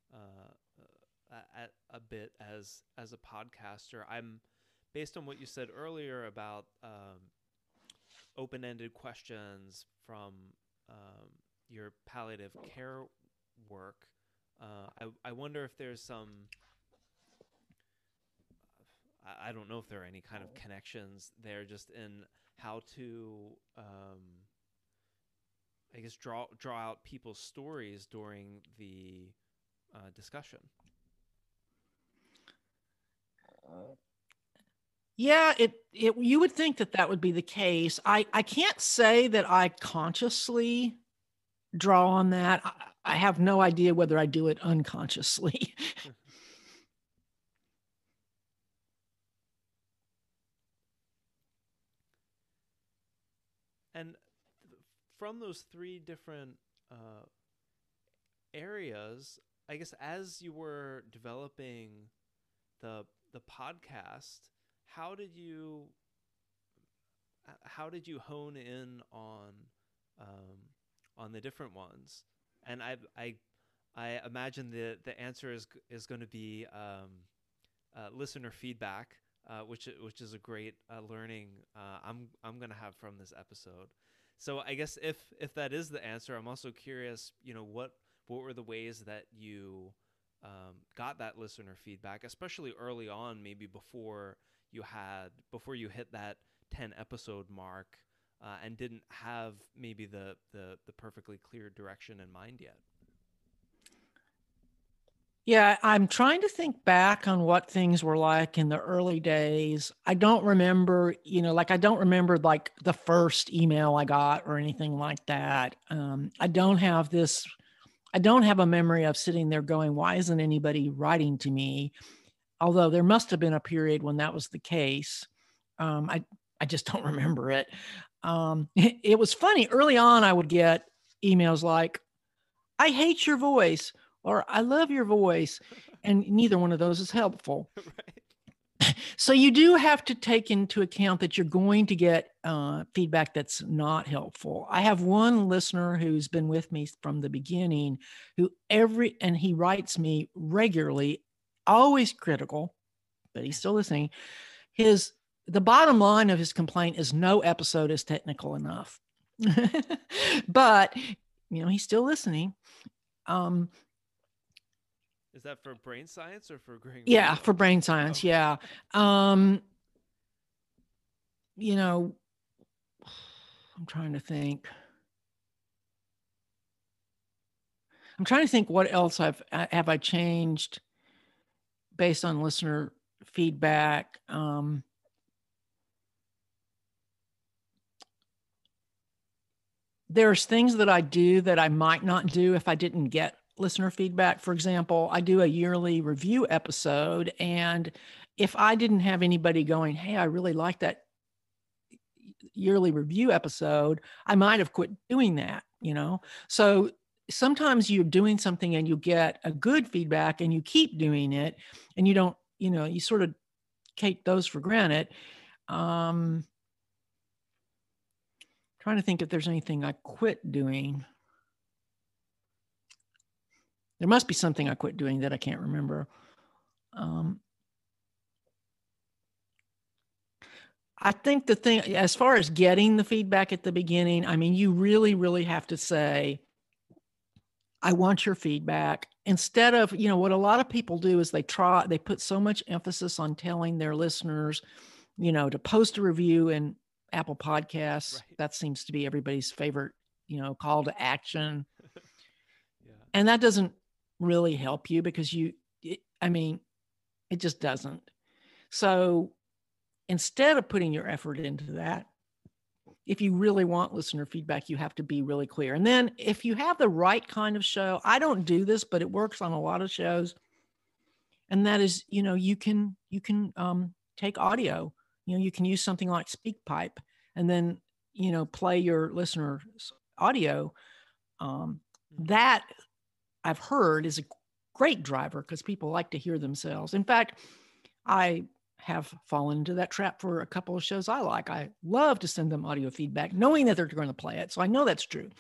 a bit as a podcaster. I'm based on what you said earlier about open-ended questions from your palliative care work. I wonder if there's some. I don't know if there are any kind of connections there, just in how to, I guess, draw out people's stories during the discussion. Yeah, you would think that would be the case. I can't say that I consciously draw on that. I have no idea whether I do it unconsciously. And from those three different areas, I guess as you were developing the podcast, how did you hone in on the different ones? And I imagine the answer is going to be listener feedback, which is a great learning I'm going to have from this episode. So I guess if that is the answer, I'm also curious, what were the ways that you got that listener feedback, especially early on, maybe before you hit that 10 episode mark, and didn't have maybe the perfectly clear direction in mind yet. Yeah, I'm trying to think back on what things were like in the early days. I don't remember, I don't remember like the first email I got or anything like that. I don't have this I don't have a memory of sitting there going, why isn't anybody writing to me? Although there must have been a period when that was the case. I just don't remember it. It was funny. Early on, I would get emails like, I hate your voice, or I love your voice. And neither one of those is helpful. Right. So you do have to take into account that you're going to get feedback that's not helpful. I have one listener who's been with me from the beginning, and he writes me regularly, always critical, but he's still listening. The bottom line of his complaint is no episode is technical enough. But he's still listening. Is that for Brain Science or for Growing Yeah, Rainbows? for Brain Science. Oh. Yeah. I'm trying to think. What else have I changed based on listener feedback. There's things that I do that I might not do if I didn't get listener feedback. For example, I do a yearly review episode, and if I didn't have anybody going, hey, I really like that yearly review episode, I might have quit doing that, So sometimes you're doing something and you get a good feedback and you keep doing it, and you don't, you sort of take those for granted. Trying to think if there's anything I quit doing. There must be something I quit doing that I can't remember. I think the thing, as far as getting the feedback at the beginning, I mean, you really, really have to say, I want your feedback. Instead of, what a lot of people do is they put so much emphasis on telling their listeners, to post a review in Apple Podcasts. Right. That seems to be everybody's favorite, call to action. Yeah. And that doesn't really help you because it just doesn't. So instead of putting your effort into that, if you really want listener feedback, you have to be really clear. And then if you have the right kind of show, I don't do this, but it works on a lot of shows. And that is, you can take audio. You can use something like SpeakPipe and then, play your listener's audio. That I've heard is a great driver because people like to hear themselves. In fact, I have fallen into that trap for a couple of shows I like. I love to send them audio feedback, knowing that they're going to play it. So I know that's true.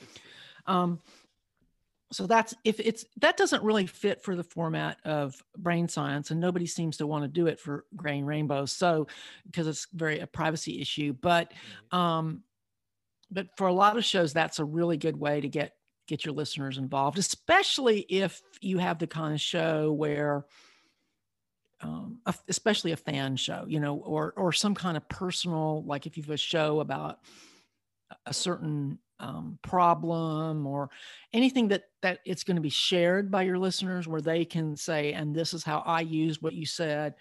So that doesn't really fit for the format of Brain Science, and nobody seems to want to do it for Growing Rainbows. So, because it's a privacy issue, but for a lot of shows, that's a really good way to get your listeners involved, especially if you have the kind of show where, especially a fan show, or some kind of personal, like if you have a show about a certain problem or anything that it's going to be shared by your listeners where they can say, and this is how I use what you said.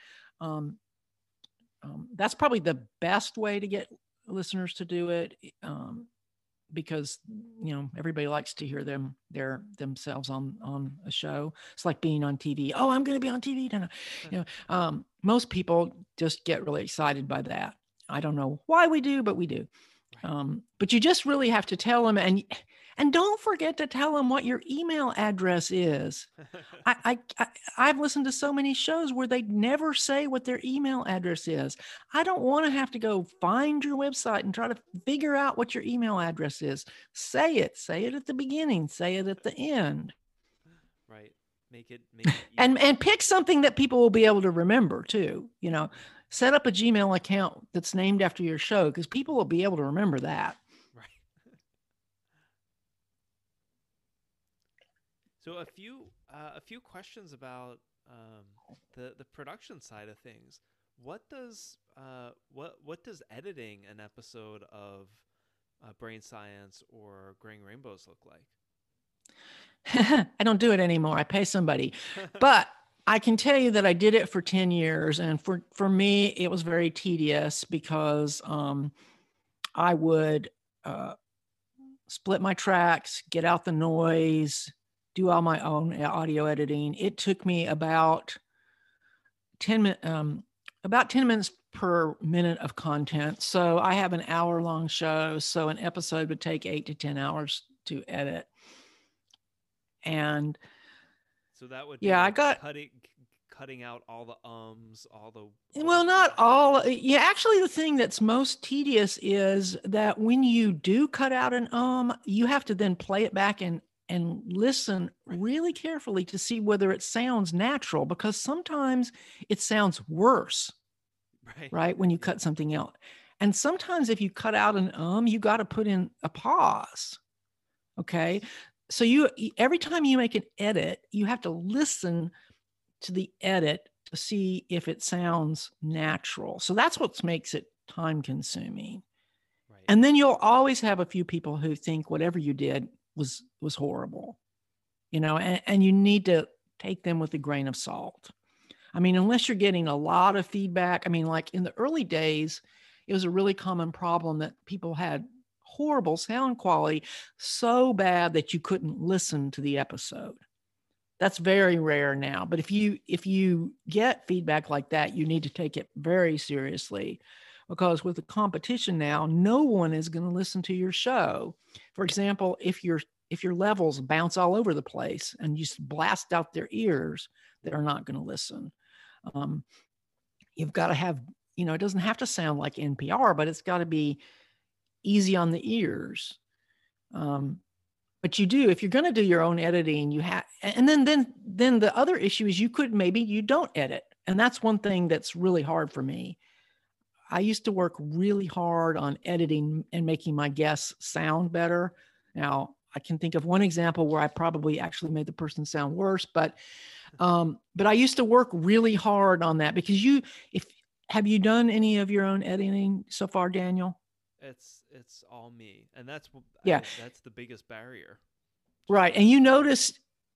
That's probably the best way to get listeners to do it. Because everybody likes to hear themselves on a show. It's like being on TV. Oh, I'm going to be on TV. Most people just get really excited by that. I don't know why we do, but we do. But you just really have to tell them, and don't forget to tell them what your email address is. I've listened to so many shows where they never say what their email address is. I don't want to have to go find your website and try to figure out what your email address is. Say it at the beginning, say it at the end. Right. Make it and pick something that people will be able to remember too. Set up a Gmail account that's named after your show because people will be able to remember that. Right. So a few questions about the production side of things. What does editing an episode of Brain Science or Growing Rainbows look like? I don't do it anymore. I pay somebody, but I can tell you that I did it for 10 years. And for me, it was very tedious because I would split my tracks, get out the noise, do all my own audio editing. It took me about 10 minutes per minute of content. So I have an hour-long show. So an episode would take 8 to 10 hours to edit. And so that would be yeah, like cutting out all the all the well, not all. Yeah, actually, the thing that's most tedious is that when you do cut out an you have to then play it back and listen really carefully to see whether it sounds natural, because sometimes it sounds worse, right? When you cut something out. And sometimes if you cut out an you got to put in a pause. Okay. So every time you make an edit, you have to listen to the edit to see if it sounds natural. So that's what makes it time consuming. Right. And then you'll always have a few people who think whatever you did was horrible, and you need to take them with a grain of salt. I mean, unless you're getting a lot of feedback. I mean, like in the early days, it was a really common problem that people had horrible sound quality, so bad that you couldn't listen to the episode. That's very rare now. But if you get feedback like that, you need to take it very seriously, because with the competition now, no one is going to listen to your show. For example, if your levels bounce all over the place and you blast out their ears, they're not going to listen. You've got to have, it doesn't have to sound like NPR, but it's got to be easy on the ears. But you do, if you're going to do your own editing, you have, and then the other issue is maybe you don't edit. And that's one thing that's really hard for me. I used to work really hard on editing and making my guests sound better. Now, I can think of one example where I probably actually made the person sound worse, but I used to work really hard on that, because have you done any of your own editing so far, Daniel? It's all me, and that's that's the biggest barrier. Right, and you notice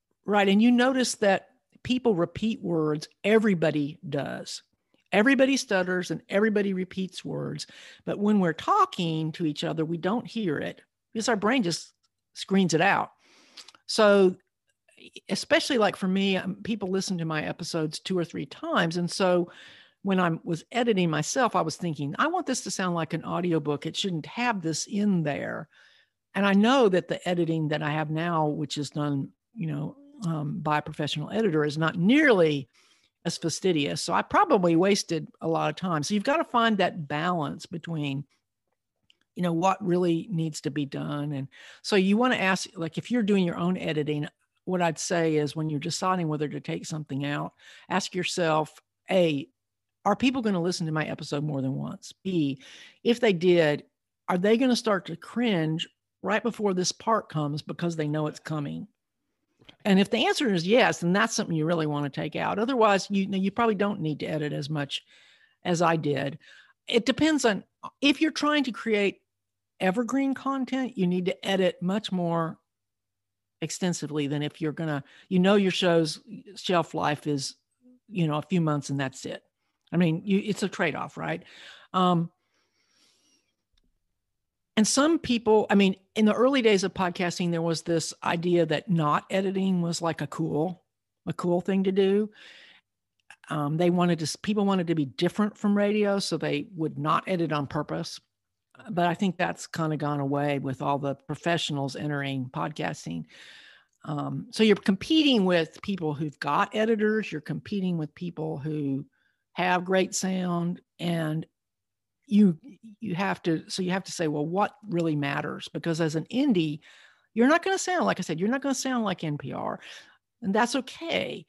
that people repeat words. Everybody does. Everybody stutters and everybody repeats words, but when we're talking to each other, we don't hear it because our brain just screens it out. So, especially like for me, people listen to my episodes 2 or 3 times, and so when I was editing myself, I was thinking, I want this to sound like an audiobook. It shouldn't have this in there. And I know that the editing that I have now, which is done, by a professional editor, is not nearly as fastidious. So I probably wasted a lot of time. So you've got to find that balance between, what really needs to be done. And so you want to ask, like, if you're doing your own editing, what I'd say is when you're deciding whether to take something out, ask yourself, A, are people going to listen to my episode more than once? B, if they did, are they going to start to cringe right before this part comes because they know it's coming? And if the answer is yes, then that's something you really want to take out. Otherwise, you probably don't need to edit as much as I did. It depends on if you're trying to create evergreen content, you need to edit much more extensively than if you're going to, your show's shelf life is, a few months and that's it. I mean, it's a trade-off, right? And some people, I mean, in the early days of podcasting, there was this idea that not editing was like a cool thing to do. People wanted to be different from radio, so they would not edit on purpose. But I think that's kind of gone away with all the professionals entering podcasting. So you're competing with people who've got editors. You're competing with people who have great sound, and you have to say, well, what really matters? Because as an indie, you're not going to sound, like I said, you're not going to sound like NPR, and that's okay.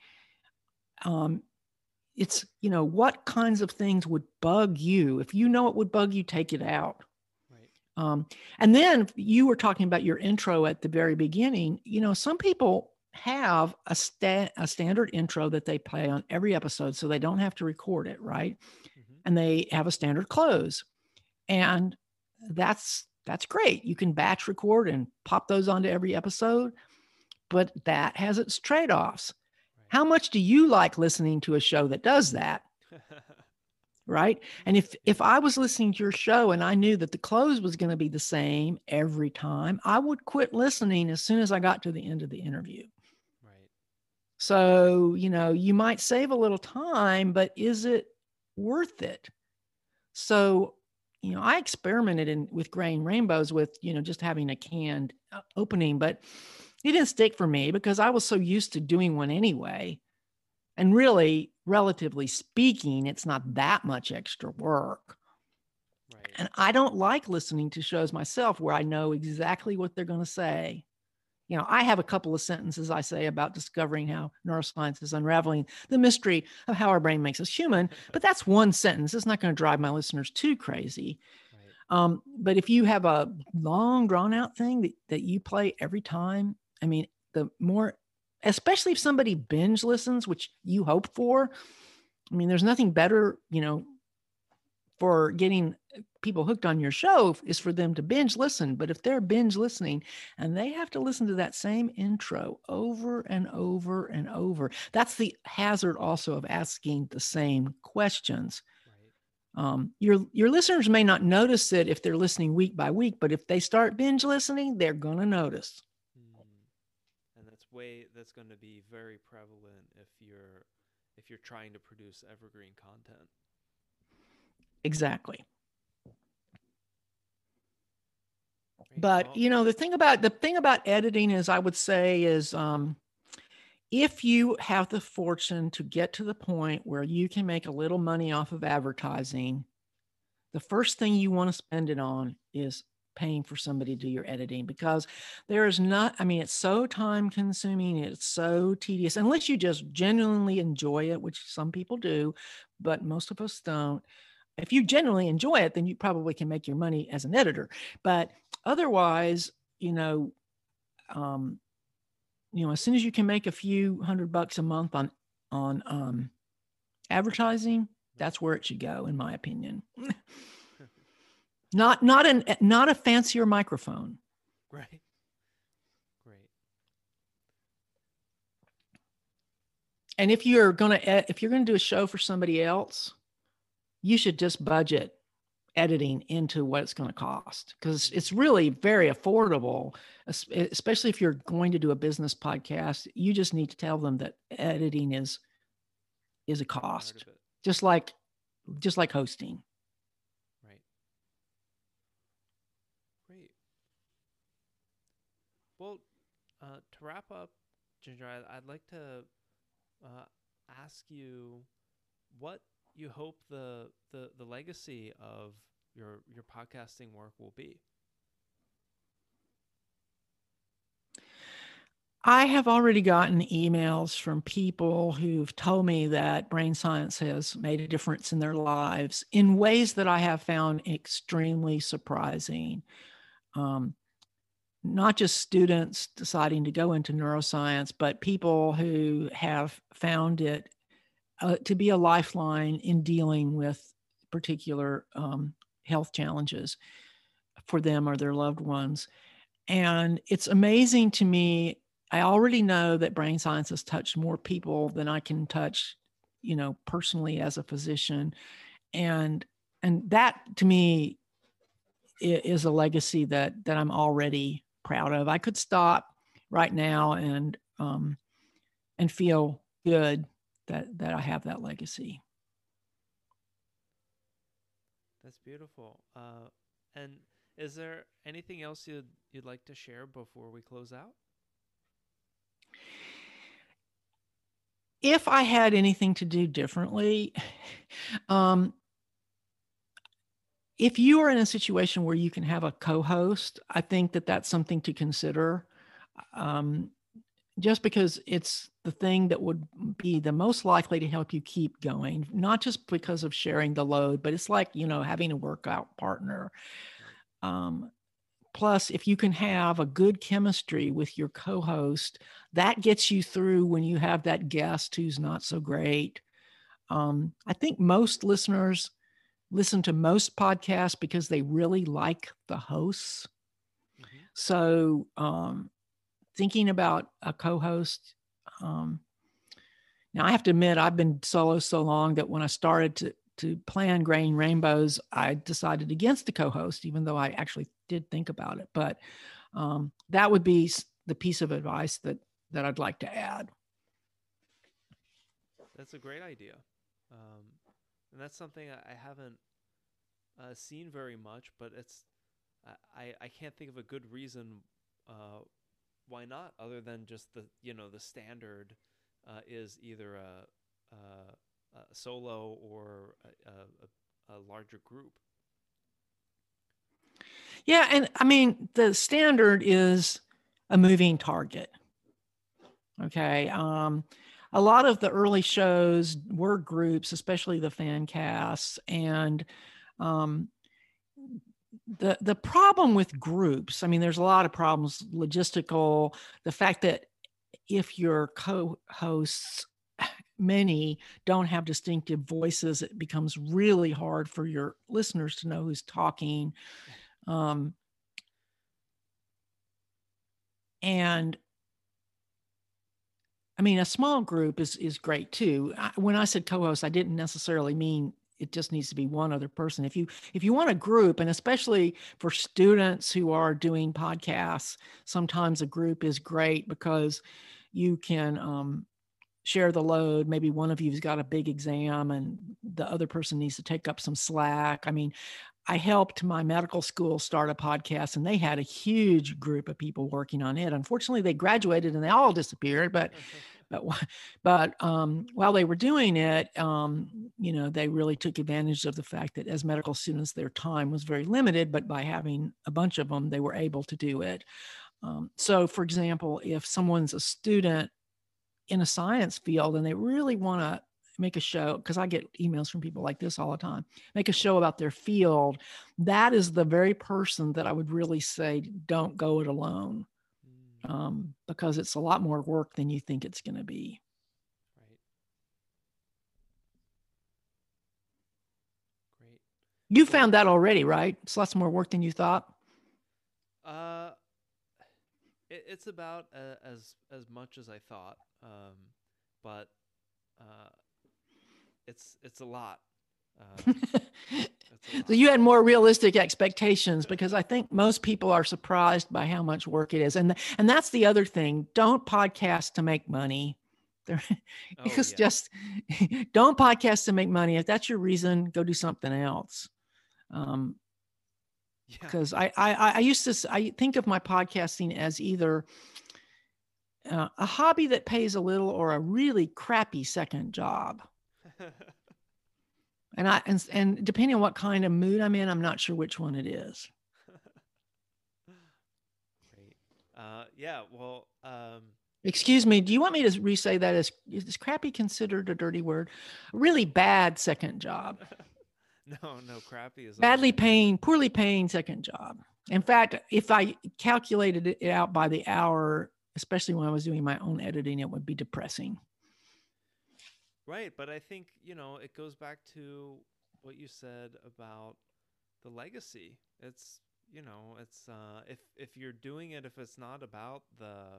It's, what kinds of things would bug you? If you know it would bug you, take it out. Right. And then you were talking about your intro at the very beginning. Some people have a standard intro that they play on every episode, so they don't have to record it, right? Mm-hmm. And they have a standard close, and that's great. You can batch record and pop those onto every episode, but that has its trade-offs. Right. How much do you like listening to a show that does that? Right? And if I was listening to your show and I knew that the close was going to be the same every time, I would quit listening as soon as I got to the end of the interview. So, you might save a little time, but is it worth it? So, I experimented with Grain Rainbows with, just having a canned opening, but it didn't stick for me because I was so used to doing one anyway. And really, relatively speaking, it's not that much extra work. Right. And I don't like listening to shows myself where I know exactly what they're going to say. I have a couple of sentences I say about discovering how neuroscience is unraveling the mystery of how our brain makes us human, but that's one sentence. It's not going to drive my listeners too crazy. Right. But if you have a long, drawn out thing that you play every time, I mean, the more, especially if somebody binge listens, which you hope for, I mean, there's nothing better, for getting people hooked on your show is for them to binge listen. But if they're binge listening and they have to listen to that same intro over and over and over, that's the hazard also of asking the same questions. Right. Your listeners may not notice it if they're listening week by week, but if they start binge listening, they're going to notice. And that's going to be very prevalent if you're trying to produce evergreen content. Exactly. Great. But Well, the thing about editing is, I would say, is if you have the fortune to get to the point where you can make a little money off of advertising, the first thing you want to spend it on is paying for somebody to do your editing, because there is not, I mean, it's so time consuming. It's so tedious, unless you just genuinely enjoy it, which some people do, but most of us don't. If you genuinely enjoy it, then you probably can make your money as an editor. But otherwise, as soon as you can make a few $100 a month on advertising, that's where it should go, in my opinion. not a fancier microphone. Right. Great. And if you're gonna do a show for somebody else, you should just budget editing into what it's going to cost, because it's really very affordable, especially if you're going to do a business podcast. You just need to tell them that editing is a cost, just like hosting. Right. Great. Well, to wrap up, Ginger, I'd like to ask you what you hope the legacy of your podcasting work will be. I have already gotten emails from people who've told me that brain science has made a difference in their lives in ways that I have found extremely surprising. Not just students deciding to go into neuroscience, but people who have found it to be a lifeline in dealing with particular health challenges for them or their loved ones. And it's amazing to me. I already know that brain science has touched more people than I can touch, personally as a physician. And that to me is a legacy that I'm already proud of. I could stop right now and feel good that I have that legacy. That's beautiful. And is there anything else you'd like to share before we close out? If I had anything to do differently, if you are in a situation where you can have a co-host, I think that that's something to consider. Just because it's the thing that would be the most likely to help you keep going, not just because of sharing the load, but it's like, having a workout partner. Plus, if you can have a good chemistry with your co-host, that gets you through when you have that guest who's not so great. I think most listeners listen to most podcasts because they really like the hosts. Mm-hmm. So thinking about a co-host, now I have to admit, I've been solo so long that when I started to plan Grain Rainbows, I decided against a co-host, even though I actually did think about it. But that would be the piece of advice that I'd like to add. That's a great idea. Um, and that's something I haven't seen very much, but I can't think of a good reason why not, other than just the standard is either a solo or a larger group. Yeah, and I mean the standard is a moving target. Okay. A lot of the early shows were groups, especially the fan casts, and um, the problem with groups, I mean, there's a lot of problems, logistical, the fact that if your co-hosts, many don't have distinctive voices, it becomes really hard for your listeners to know who's talking. Um, and I mean, a small group is great too. When I said co-host, I didn't necessarily mean it just needs to be one other person. If you want a group, and especially for students who are doing podcasts, sometimes a group is great because you can share the load. Maybe one of you's got a big exam and the other person needs to take up some slack. I mean, I helped my medical school start a podcast and they had a huge group of people working on it. Unfortunately, they graduated and they all disappeared, but while they were doing it, they really took advantage of the fact that as medical students, their time was very limited, but by having a bunch of them, they were able to do it. So for example, if someone's a student in a science field and they really want to make a show, because I get emails from people like this all the time, make a show about their field, that is the very person that I would really say, don't go it alone. Because it's a lot more work than you think it's going to be. Right. Great. You found that already, right? It's lots more work than you thought. Uh, it's about as much as I thought, but it's a lot. So you had more realistic expectations, because I think most people are surprised by how much work it is. And that's the other thing. Don't podcast to make money. It's just don't podcast to make money. If that's your reason, go do something else. Because I think of my podcasting as either a hobby that pays a little or a really crappy second job. And depending on what kind of mood I'm in, I'm not sure which one it is. Great. Yeah. Well. Excuse me. Do you want me to re-say that? Is crappy considered a dirty word? A really bad second job. No, crappy is poorly paying second job. In fact, if I calculated it out by the hour, especially when I was doing my own editing, it would be depressing. Right, but I think, it goes back to what you said about the legacy. It's, if you're doing it, if it's not about the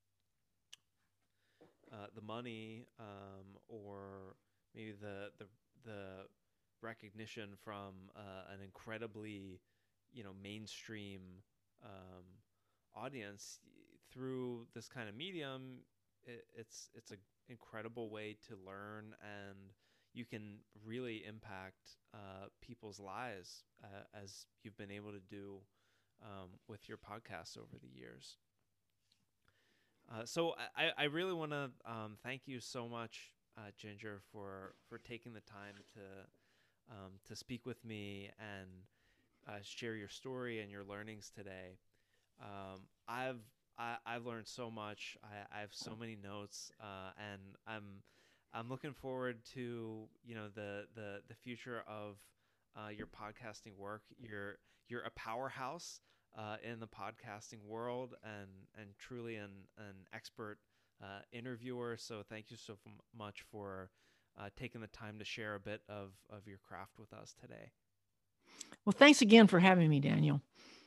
money, or maybe the recognition from an incredibly, mainstream audience through this kind of medium, it's an incredible way to learn, and you can really impact people's lives as you've been able to do with your podcasts over the years. So I really want to thank you so much, Ginger, for taking the time to speak with me and share your story and your learnings today. I've learned so much. I have so many notes, and I'm looking forward to the future of your podcasting work. You're a powerhouse in the podcasting world, and truly an expert interviewer. So thank you so much for taking the time to share a bit of your craft with us today. Well, thanks again for having me, Daniel.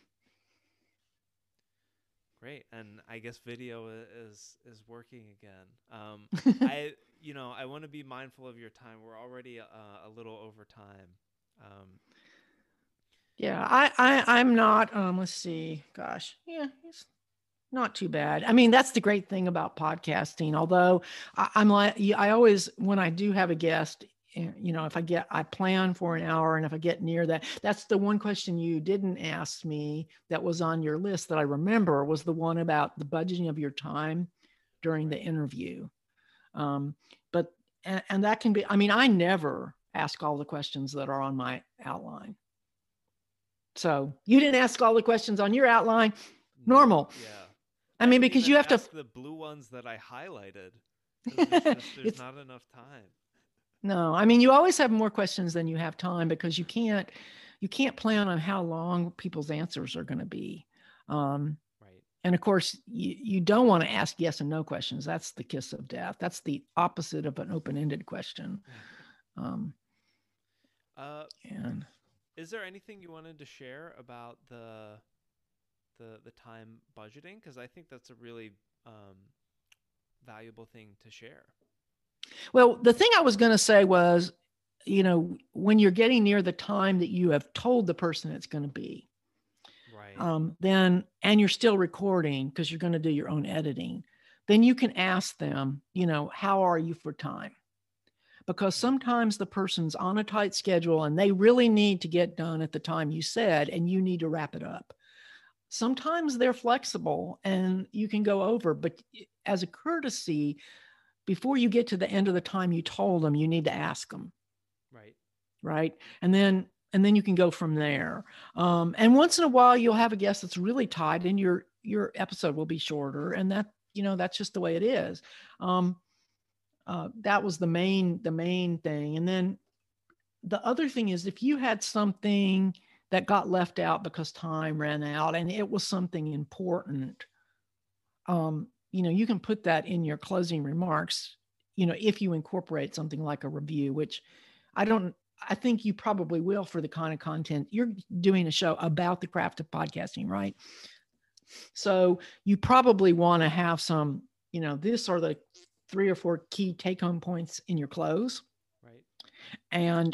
Great, and I guess video is working again. I want to be mindful of your time. We're already a little over time. Yeah, I'm not. Let's see. Gosh, yeah, Not too bad. I mean, that's the great thing about podcasting. Although I'm like, I always, when I do have a guest, if I plan for an hour, and if I get near that, that's the one question you didn't ask me that was on your list that I remember, was the one about the budgeting of your time during the interview. But, and that can be, I mean, I never ask all the questions that are on my outline. So you didn't ask all the questions on your outline. Normal. Yeah. I mean, because you have to the blue ones that I highlighted. There's not enough time. No, I mean, you always have more questions than you have time, because you can't plan on how long people's answers are going to be. Right. And of course, you don't want to ask yes and no questions. That's the kiss of death. That's the opposite of an open-ended question. And is there anything you wanted to share about the time budgeting? Because I think that's a really valuable thing to share. Well, the thing I was going to say was, when you're getting near the time that you have told the person it's going to be, right, then, and you're still recording because you're going to do your own editing, then you can ask them, how are you for time? Because sometimes the person's on a tight schedule and they really need to get done at the time you said, and you need to wrap it up. Sometimes they're flexible and you can go over, but as a courtesy, before you get to the end of the time you told them, you need to ask them. Right. And then you can go from there. And once in a while you'll have a guest that's really tight, and your episode will be shorter, and that, that's just the way it is. That was the main thing. And then the other thing is, if you had something that got left out because time ran out and it was something important, you can put that in your closing remarks, if you incorporate something like a review, which I think you probably will for the kind of content you're doing, a show about the craft of podcasting, right? So you probably want to have some, this are the 3 or 4 key take-home points in your close. Right. And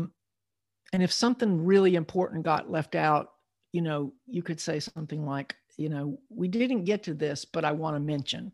if something really important got left out, you could say something like, we didn't get to this, but I want to mention.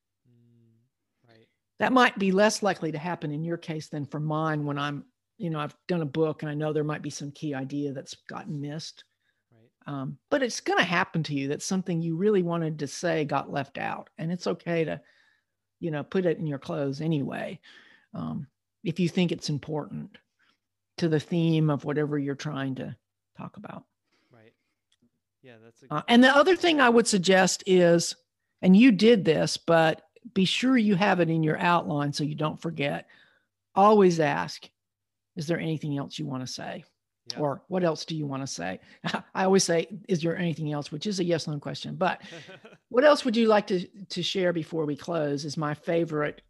Right. That might be less likely to happen in your case than for mine, when I'm, I've done a book and I know there might be some key idea that's gotten missed. Right. But it's going to happen to you that something you really wanted to say got left out, and it's okay to, put it in your close anyway, if you think it's important to the theme of whatever you're trying to talk about. Right. Yeah, that's a good and the other thing I would suggest is, and you did this, but be sure you have it in your outline so you don't forget. Always ask, is there anything else you want to say? Yeah. Or what else do you want to say? I always say, is there anything else, which is a yes, no question. But what else would you like to share before we close is my favorite,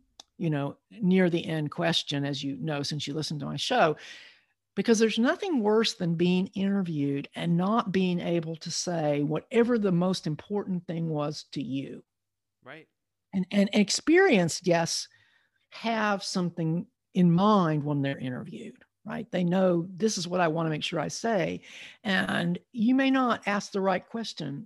near the end question, as you know, since you listened to my show, because there's nothing worse than being interviewed and not being able to say whatever the most important thing was to you. Right. And experienced guests have something in mind when they're interviewed, right? They know this is what I want to make sure I say. And you may not ask the right question,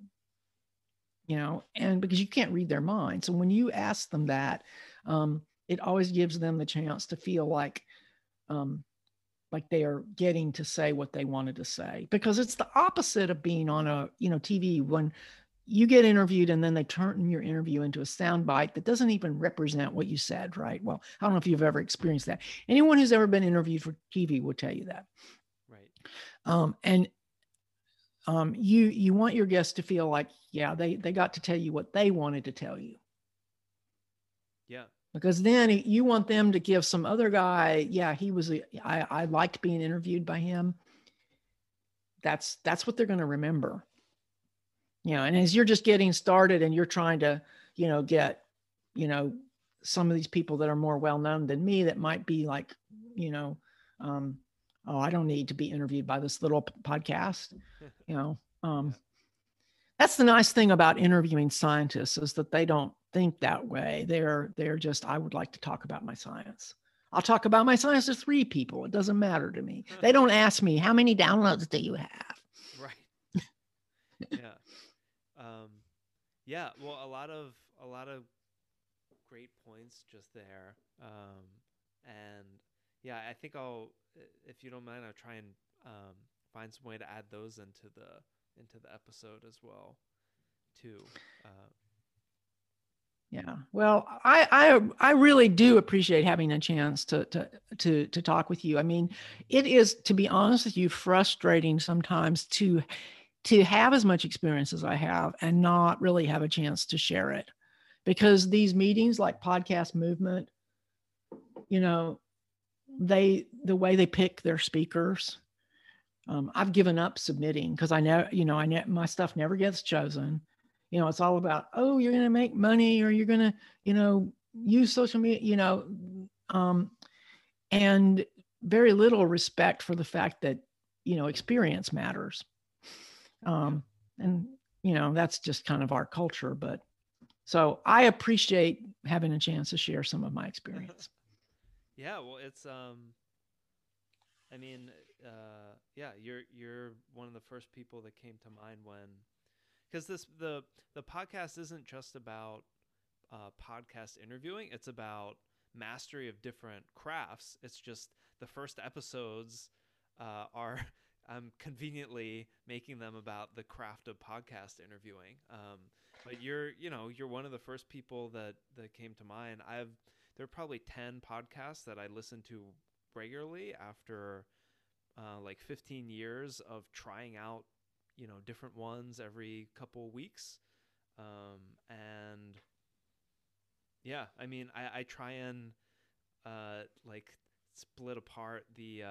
and because you can't read their mind. So when you ask them that, it always gives them the chance to feel like they are getting to say what they wanted to say, because it's the opposite of being on a, TV, when you get interviewed and then they turn your interview into a soundbite that doesn't even represent what you said, right? Well, I don't know if you've ever experienced that. Anyone who's ever been interviewed for TV will tell you that. Right. You want your guests to feel like, yeah, they got to tell you what they wanted to tell you. Yeah. Because then you want them to give some other guy, yeah, I liked being interviewed by him. That's what they're going to remember. And as you're just getting started and you're trying to, get, some of these people that are more well-known than me, that might be like, oh, I don't need to be interviewed by this little podcast. That's the nice thing about interviewing scientists, is that they don't think that way. They're just, I would like to talk about my science. I'll talk about my science to 3 people. It doesn't matter to me. They don't ask me, how many downloads do you have? Right. Yeah. Yeah, well, a lot of great points just there. And yeah, I think if you don't mind, I'll try and um, find some way to add those into the episode as well, too. Uh, Yeah. Well, I really do appreciate having a chance to talk with you. I mean, it is, to be honest with you, frustrating sometimes to have as much experience as I have and not really have a chance to share it, because these meetings like Podcast Movement, you know, the way they pick their speakers, I've given up submitting because I know my stuff never gets chosen. It's all about, oh, you're going to make money, or you're going to, use social media, and very little respect for the fact that, experience matters. And, that's just kind of our culture. But so I appreciate having a chance to share some of my experience. yeah, well, I mean, yeah, you're one of the first people that came to mind because the podcast isn't just about podcast interviewing. It's about mastery of different crafts. It's just the first episodes are I'm conveniently making them about the craft of podcast interviewing. But you're one of the first people that came to mind. There are probably 10 podcasts that I listen to regularly after like 15 years of trying out different ones every couple of weeks. And yeah, I mean, I try and like split apart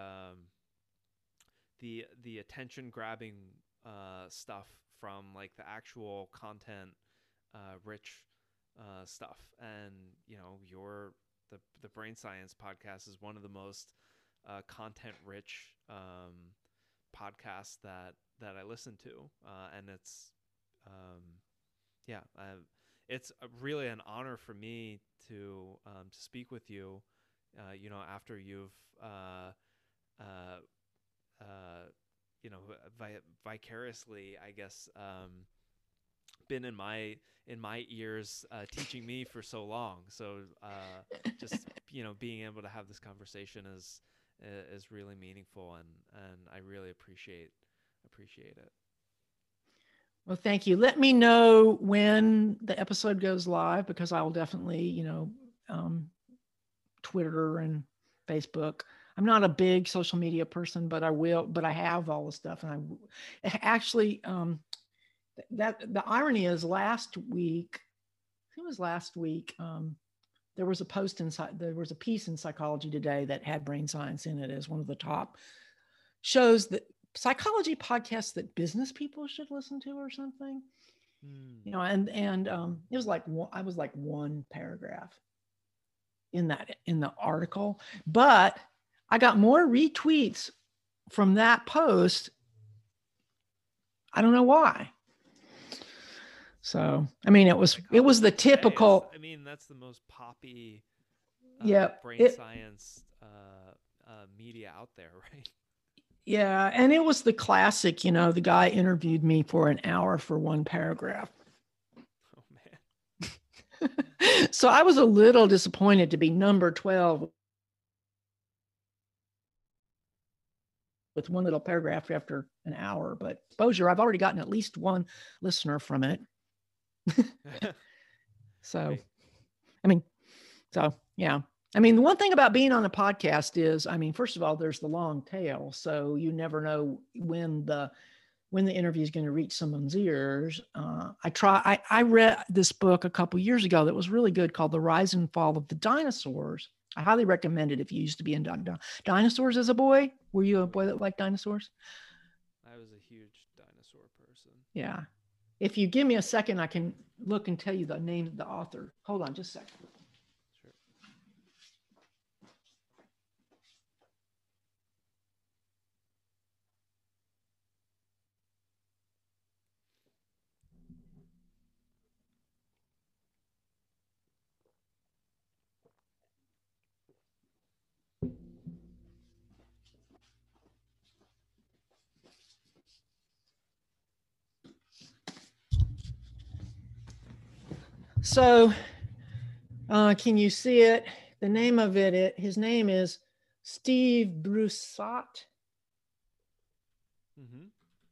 the attention grabbing stuff from like the actual content rich stuff. And the Brain Science podcast is one of the most content rich podcasts that I listen to, and yeah, it's really an honor for me to speak with you. After you've uh, uh, vicariously, I guess, been in my ears, teaching me for so long. So just being able to have this conversation is really meaningful, and I really appreciate it. Well, thank you. Let me know when the episode goes live, because I will definitely, Twitter and Facebook. I'm not a big social media person, but I have all the stuff. And I actually, that the irony is last week, I think it was last week, there was a piece in Psychology Today that had Brain Science in it as one of the top shows that psychology podcasts that business people should listen to or something. And it was like I was like one paragraph in the article, but I got more retweets from that post. I don't know why. So, I mean, it was the typical. I mean, that's the most poppy brain science media out there, right? Yeah, and it was the classic, the guy interviewed me for an hour for one paragraph. Oh, man. So I was a little disappointed to be number 12 with one little paragraph after an hour, but exposure, I've already gotten at least one listener from it. So, right. I mean, so yeah. I mean, the one thing about being on a podcast is, I mean, first of all, there's the long tail. So you never know when the interview is going to reach someone's ears. I read this book a couple years ago that was really good, called The Rise and Fall of the Dinosaurs. I highly recommend it if you used to be into dinosaurs as a boy. Were you a boy that liked dinosaurs? I was a huge dinosaur person. Yeah. If you give me a second, I can look and tell you the name of the author. Hold on just a second. Sure. So, can you see it? The name of it, his name is Steve Broussat. Mm-hmm.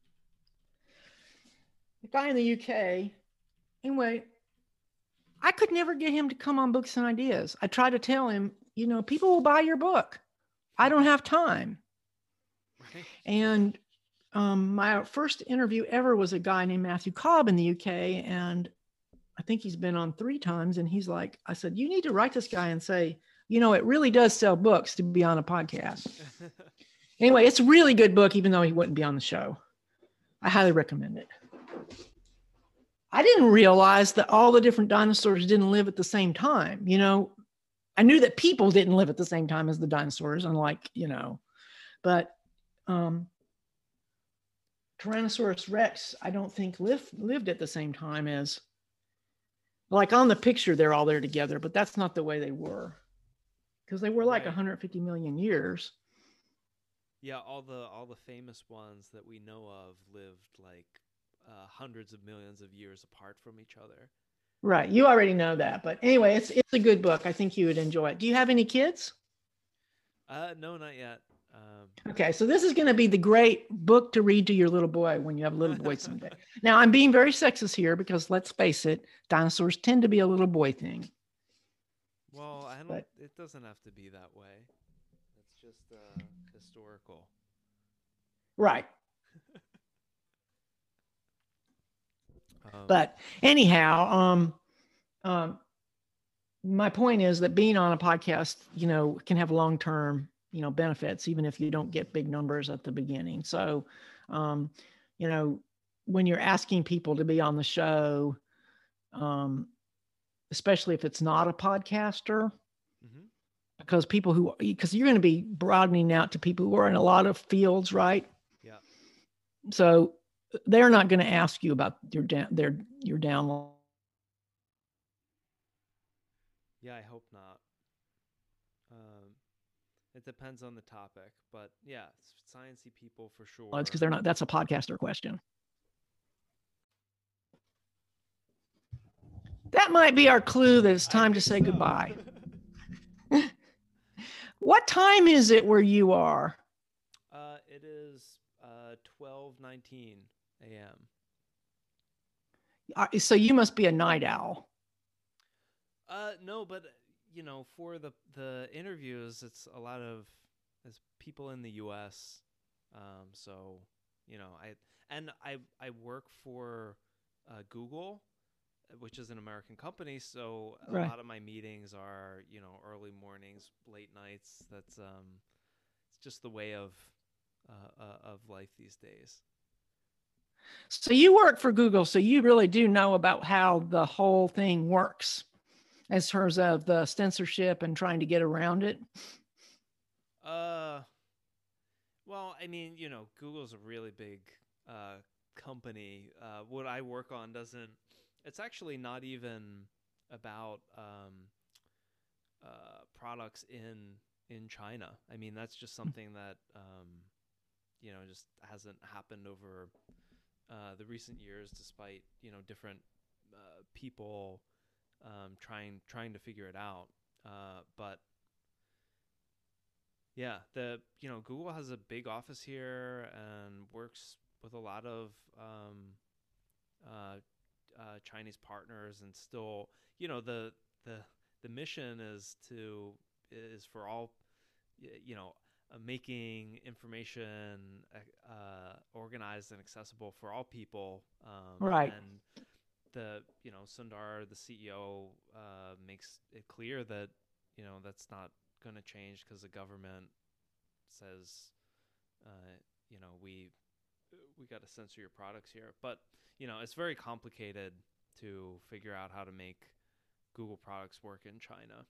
The guy in the UK. Anyway, I could never get him to come on Books and Ideas. I tried to tell him, people will buy your book. I don't have time. Right. And my first interview ever was a guy named Matthew Cobb in the UK. And I think he's been on 3 times. And he's like, I said, you need to write this guy and say, it really does sell books to be on a podcast. Anyway, it's a really good book, even though he wouldn't be on the show. I highly recommend it. I didn't realize that all the different dinosaurs didn't live at the same time. I knew that people didn't live at the same time as the dinosaurs, unlike, but Tyrannosaurus Rex, I don't think lived at the same time as, like on the picture, they're all there together, but that's not the way they were, because they were like 150 million years. Yeah, all the famous ones that we know of lived like hundreds of millions of years apart from each other. Right. You already know that. But anyway, it's a good book. I think you would enjoy it. Do you have any kids? No, not yet. Okay, so this is going to be the great book to read to your little boy when you have a little boy someday. Now, I'm being very sexist here because let's face it, dinosaurs tend to be a little boy thing. Well, it doesn't have to be that way. It's just historical. Right. But anyhow, my point is that being on a podcast, can have long-term, benefits, even if you don't get big numbers at the beginning. So, when you're asking people to be on the show, especially if it's not a podcaster, because you're going to be broadening out to people who are in a lot of fields, right? Yeah. So they're not going to ask you about your download. Yeah, I hope not. It depends on the topic, but yeah, sciencey people for sure. It's because they're not. That's a podcaster question. That might be our clue that it's time to say goodbye. What time is it where you are? It is 12:19 a.m. So you must be a night owl. No, but for the interviews, it's a lot of people in the U.S. So I work for Google, which is an American company. So a lot of my meetings are early mornings, late nights. That's it's just the way of life these days. So you work for Google, so you really do know about how the whole thing works as terms of the censorship and trying to get around it. Well, I mean, Google's a really big company. What I work on it's actually not even about products in China. I mean, that's just something that just hasn't happened over the recent years, despite different people trying to figure it out. But yeah, Google has a big office here and works with a lot of Chinese partners, and still, the mission is for all, making information organized and accessible for all people. Right. And Sundar, the CEO, makes it clear that that's not going to change because the government says we got to censor your products here. But it's very complicated to figure out how to make Google products work in China.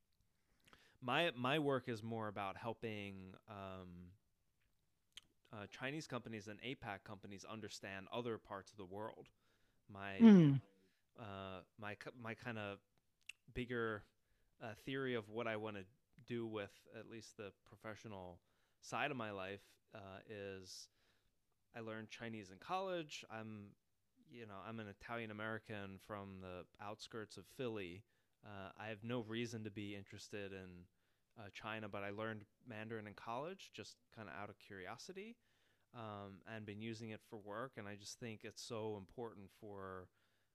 My work is more about helping Chinese companies and APAC companies understand other parts of the world. My kind of bigger theory of what I want to do with at least the professional side of my life is I learned Chinese in college. I'm I'm an Italian American from the outskirts of Philly. I have no reason to be interested in China, but I learned Mandarin in college just kind of out of curiosity, and been using it for work. And I just think it's so important for,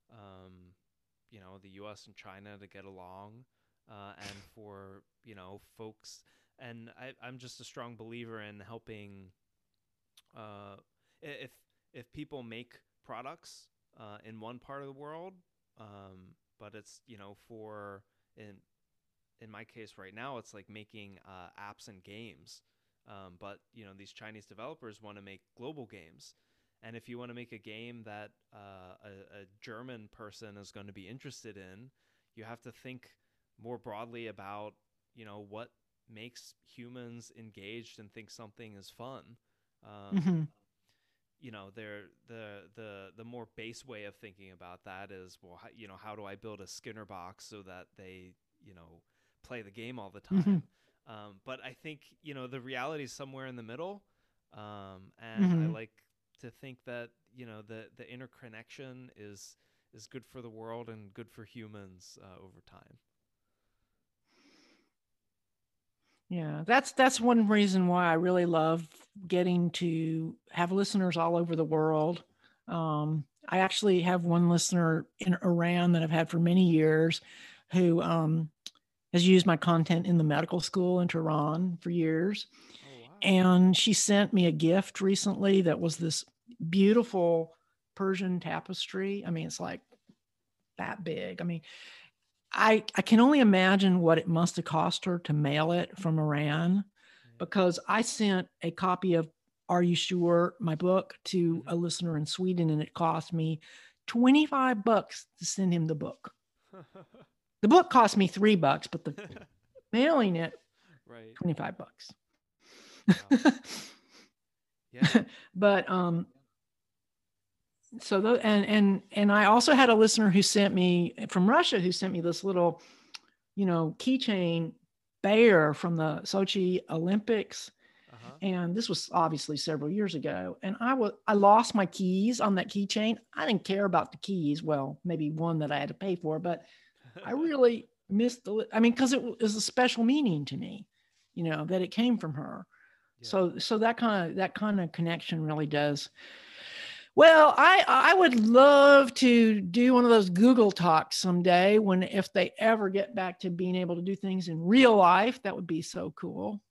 the U.S. and China to get along, and for folks. And I'm just a strong believer in helping. Uh, if people make products in one part of the world, but it's for in my case right now, it's like making apps and games. But these Chinese developers want to make global games, and if you want to make a game that a German person is going to be interested in, you have to think more broadly about what makes humans engaged and think something is fun. Um, Hmm. they're the more base way of thinking about that is, well, how do I build a Skinner box so that they play the game all the Hmm. time. But I think the reality is somewhere in the middle, and I Hmm. like to think that the interconnection is good for the world and good for humans over time. Yeah, that's one reason why I really love getting to have listeners all over the world. I actually have one listener in Iran that I've had for many years, who has used my content in the medical school in Tehran for years. Oh wow! And she sent me a gift recently that was this beautiful Persian tapestry. I mean, it's like that big. I mean, I can only imagine what it must have cost her to mail it from Iran, because I sent a copy of Are You Sure, my book, to a listener in Sweden, and it cost me $25 to send him the book. The book cost me $3, but the mailing it, Right. $25. Wow. Yeah. But so and I also had a listener who sent me from Russia, who sent me this little keychain bear from the Sochi Olympics. Uh huh. And this was obviously several years ago. And I lost my keys on that keychain. I didn't care about the keys. Well, maybe one that I had to pay for, but I really missed because it was a special meaning to me, that it came from her. Yeah. So that kind of connection really does. Well, I would love to do one of those Google Talks someday, if they ever get back to being able to do things in real life. That would be so cool.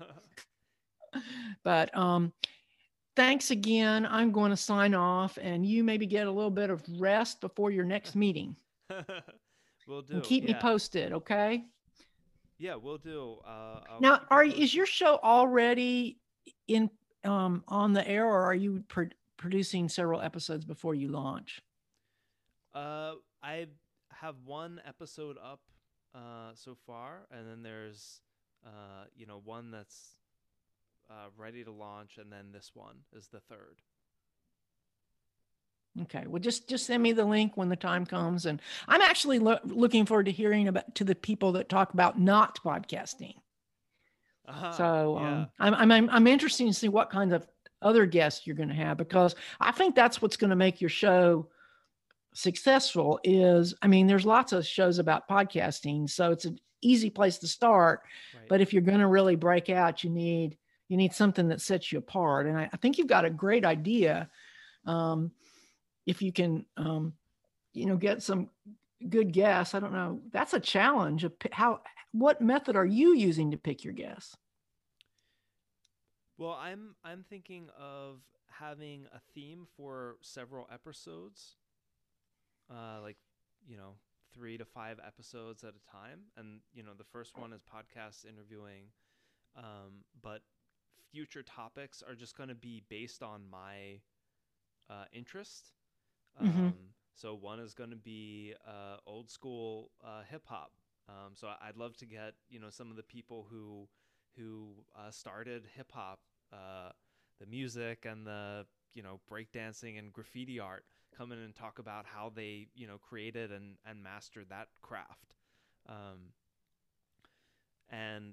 But thanks again. I'm going to sign off, and you maybe get a little bit of rest before your next meeting, Will and do. keep me Yeah. posted, okay? Yeah, we'll do. I'll Now, keep you is your posted. show already in on the air, or are you producing several episodes before you launch? I have one episode up so far, and then there's one that's ready to launch, and then this one is the third. Okay. Well, just send me the link when the time comes, and I'm actually looking forward to hearing about to the people that talk about not podcasting. So Yeah. I'm interested to see what kinds of other guests you're going to have, because I think that's what's going to make your show successful. There's lots of shows about podcasting, so it's an easy place to start. Right. But if you're going to really break out, you need something that sets you apart. And I think you've got a great idea. If you can, get some good guests. I don't know. That's a challenge. What method are you using to pick your guests? Well, I'm thinking of having a theme for several episodes, like 3 to 5 episodes at a time, and the first one is podcast interviewing, but future topics are just going to be based on my interest. Mm-hmm. So one is going to be old school hip hop. So I'd love to get some of the people who started hip hop, the music and the breakdancing and graffiti art, come in and talk about how they created and mastered that craft. And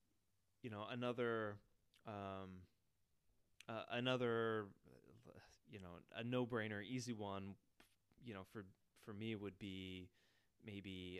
another a no-brainer, easy one, for me would be maybe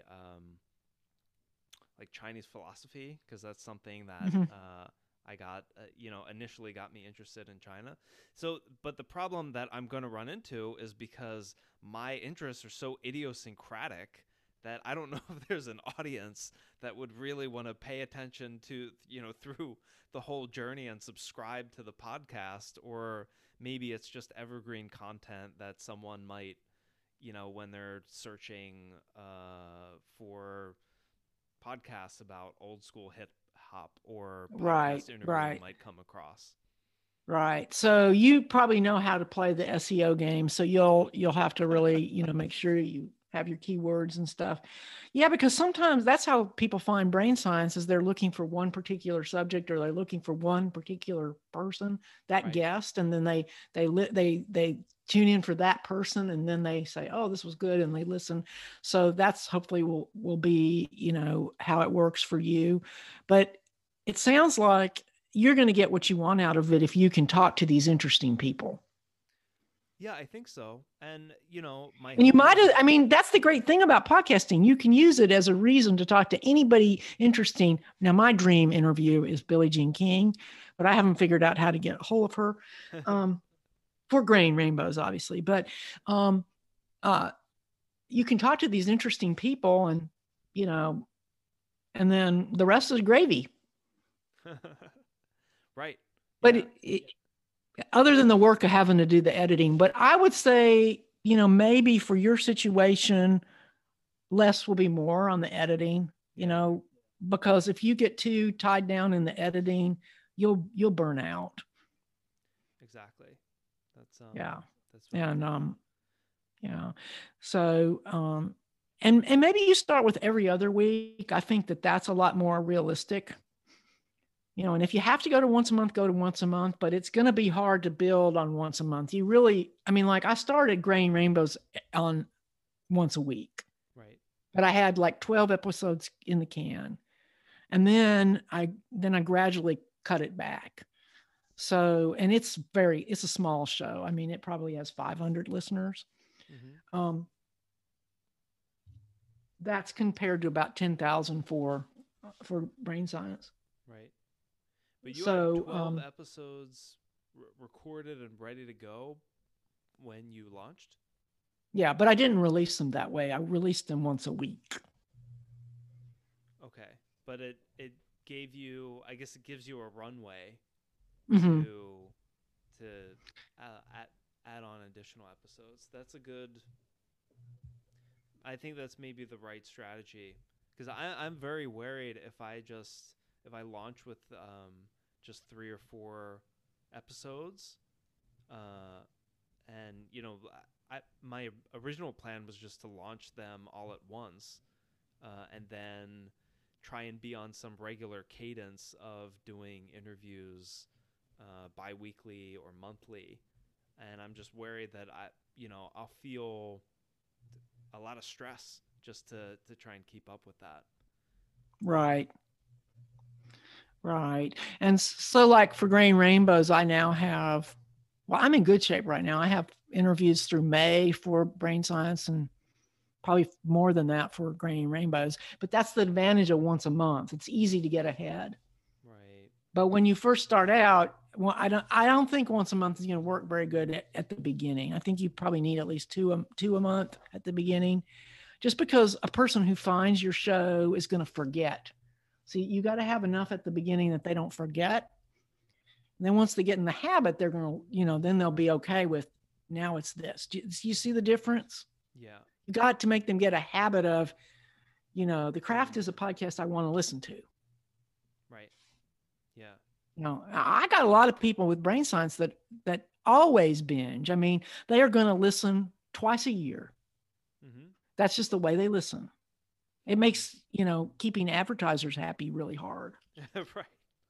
like Chinese philosophy, because that's something that Mhm. I got, initially got me interested in China. So, but the problem that I'm going to run into is because my interests are so idiosyncratic that I don't know if there's an audience that would really want to pay attention to, through the whole journey and subscribe to the podcast, or maybe it's just evergreen content that someone might, when they're searching for podcasts about old school hip hop or Right, podcast interviewing right, might come across. right. So you probably know how to play the SEO game. So you'll have to really, make sure you have your keywords and stuff. Yeah, because sometimes that's how people find brain science is they're looking for one particular subject or they're looking for one particular person, that Right. guest, and then they tune in for that person and then they say, "Oh, this was good," and they listen. So that's hopefully will be, how it works for you. But it sounds like you're going to get what you want out of it if you can talk to these interesting people. Yeah, I think so. And my And you hope might is have, I mean, that's the great thing about podcasting. You can use it as a reason to talk to anybody interesting. Now, my dream interview is Billie Jean King, but I haven't figured out how to get a hold of her for Grain Rainbows, obviously. But um, uh, you can talk to these interesting people you know, and then the rest is gravy. right. But Yeah. other than the work of having to do the editing, but I would say, maybe for your situation, less will be more on the editing, Yeah. because if you get too tied down in the editing, you'll burn out. Exactly. That's Yeah. that's what I'm And thinking. yeah. So and maybe you start with every other week. I think that's a lot more realistic. And if you have to go to once a month, go to once a month, but it's going to be hard to build on once a month. You really, I mean, like I started Grain Rainbows on once a week, Right. but I had like 12 episodes in the can. And then I gradually cut it back. So, and it's a small show. I mean, it probably has 500 listeners. Mhm. Um, that's compared to about 10,000 for brain science. Right. But you had So, 12 episodes recorded and ready to go when you launched? yeah, but I didn't release them that way. I released them once a week. Okay. But it gave you, I guess it gives you a runway Mm-hmm. to to add on additional episodes. That's a good, I think that's maybe the right strategy, because I'm very worried if I launch with just 3 or 4 episodes, uh, and my original plan was just to launch them all at once, and then try and be on some regular cadence of doing interviews bi-weekly or monthly. And I'm just worried that I'll feel a lot of stress just to try and keep up with that. Right. Right. And so, like for Grain Rainbows, I now have, well, I'm in good shape right now. I have interviews through May for brain science and probably more than that for Grain Rainbows. But that's the advantage of once a month. It's easy to get ahead. Right. But when you first start out, well, I don't think once a month is going to work very good at the beginning. I think you probably need at least two a month at the beginning, just because a person who finds your show is going to forget. So you got to have enough at the beginning that they don't forget. And then once they get in the habit, they're going to, then they'll be okay with now it's this. Do you see the difference? Yeah. You got to make them get a habit of, the craft is a podcast I want to listen to. Right. Yeah. I got a lot of people with brain science that always binge. I mean, they are going to listen twice a year. Mm-hmm. That's just the way they listen. It makes, keeping advertisers happy really hard. Right.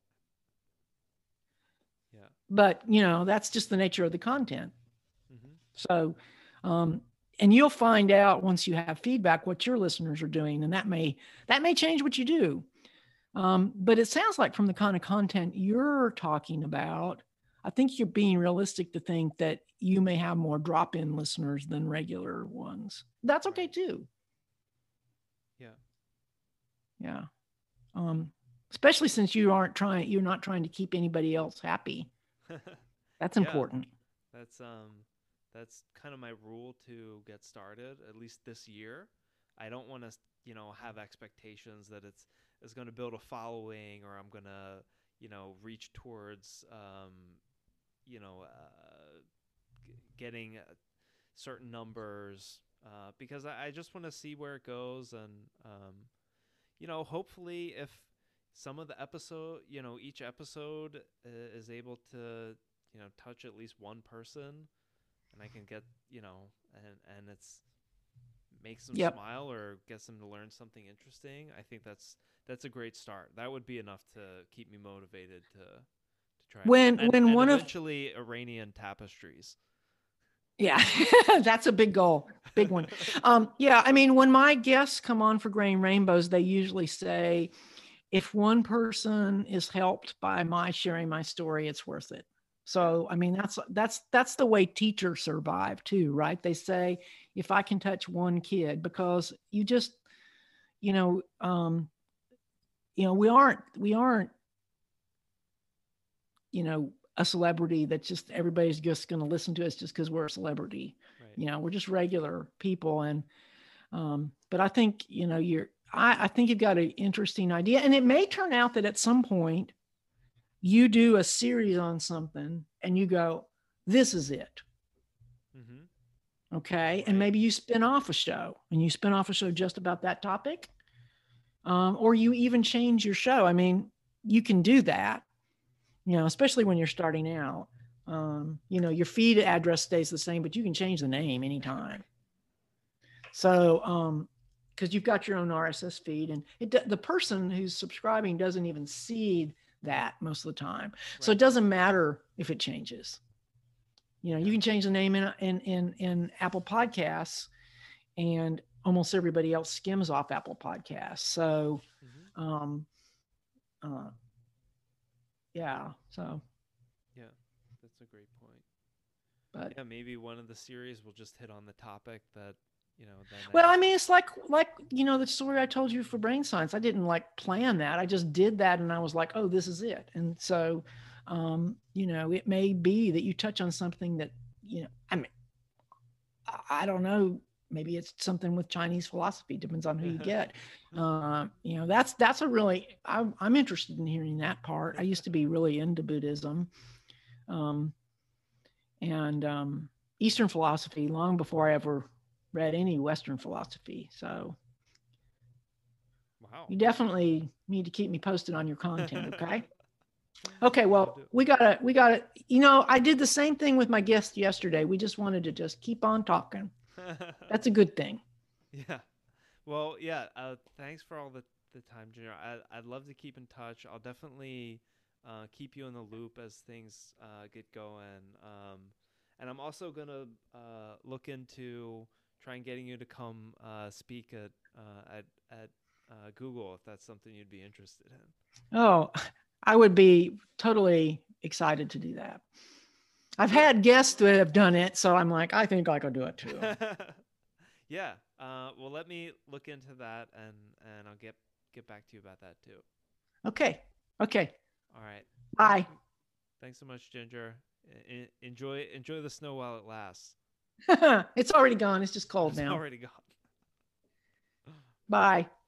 Yeah. But, that's just the nature of the content. Mm-hmm. So, and you'll find out once you have feedback what your listeners are doing, and that may change what you do. But it sounds like from the kind of content you're talking about, I think you're being realistic to think that you may have more drop-in listeners than regular ones. That's okay Right. too. Yeah. Yeah. Especially since you're not trying to keep anybody else happy. That's Yeah. important. That's that's kind of my rule to get started, at least this year. I don't want to, have expectations that it's going to build a following, or I'm going to, reach towards getting certain numbers, because I just want to see where it goes. And hopefully, if some of the episode, each episode is able to, touch at least one person, and I can get, and it's makes them Yep. smile or gets them to learn something interesting. I think that's a great start. That would be enough to keep me motivated to try it out. When And one of eventually Iranian tapestries. Yeah, that's a big goal, big one. Yeah, I mean, when my guests come on for Grain Rainbows, they usually say, if one person is helped by my sharing my story, it's worth it. So, I mean, that's the way teachers survive too, right? They say, if I can touch one kid, because you just, you know, um, we aren't, a celebrity that just everybody's just going to listen to us just because we're a celebrity. Right. We're just regular people. And but I think I think you've got an interesting idea, and it may turn out that at some point you do a series on something and you go, this is it. Mm-hmm. Okay. And Right. maybe you spin off a show and you spin off a show just about that topic. Or you even change your show. I mean, you can do that, especially when you're starting out. Your feed address stays the same, but you can change the name anytime. So, because you've got your own RSS feed, and the person who's subscribing doesn't even see that most of the time. So Right. it doesn't matter if it changes. You Yeah. can change the name in Apple Podcasts, and almost everybody else skims off Apple Podcasts. So, Mm-hmm. um, uh, yeah. So, Yeah. That's a great point. but Yeah, maybe one of the series will just hit on the topic that, then I well, I just mean, it's like the story I told you for Brain Science. I didn't like plan that. I just did that, and I was like, oh, this is it. And so, it may be that you touch on something that I mean, I don't know. Maybe it's something with Chinese philosophy. Depends on who you get. That's a really I'm interested in hearing that part. I used to be really into Buddhism, um, and Eastern philosophy long before I ever read any Western philosophy. So Wow. you definitely need to keep me posted on your content. Okay. Okay. Will Well, do. we gotta, I did the same thing with my guest yesterday. We just wanted to just keep on talking. That's a good thing. Yeah. Well, yeah. Thanks for all the time, Junior. I'd love to keep in touch. I'll definitely keep you in the loop as things get going. And I'm also gonna look into trying getting you to come speak at Google, if that's something you'd be interested Oh, I would be totally excited to do that. in. I've Cool. had guests that have done it, so I'm like, I think I could do it too. Yeah. Well, let me look into that, and I'll get back to you about that too. Okay. Okay. All right. Thanks. Bye. Thanks so much, Ginger. Enjoy the snow while it lasts. It's already gone. It's just cold It's now. already gone. Bye.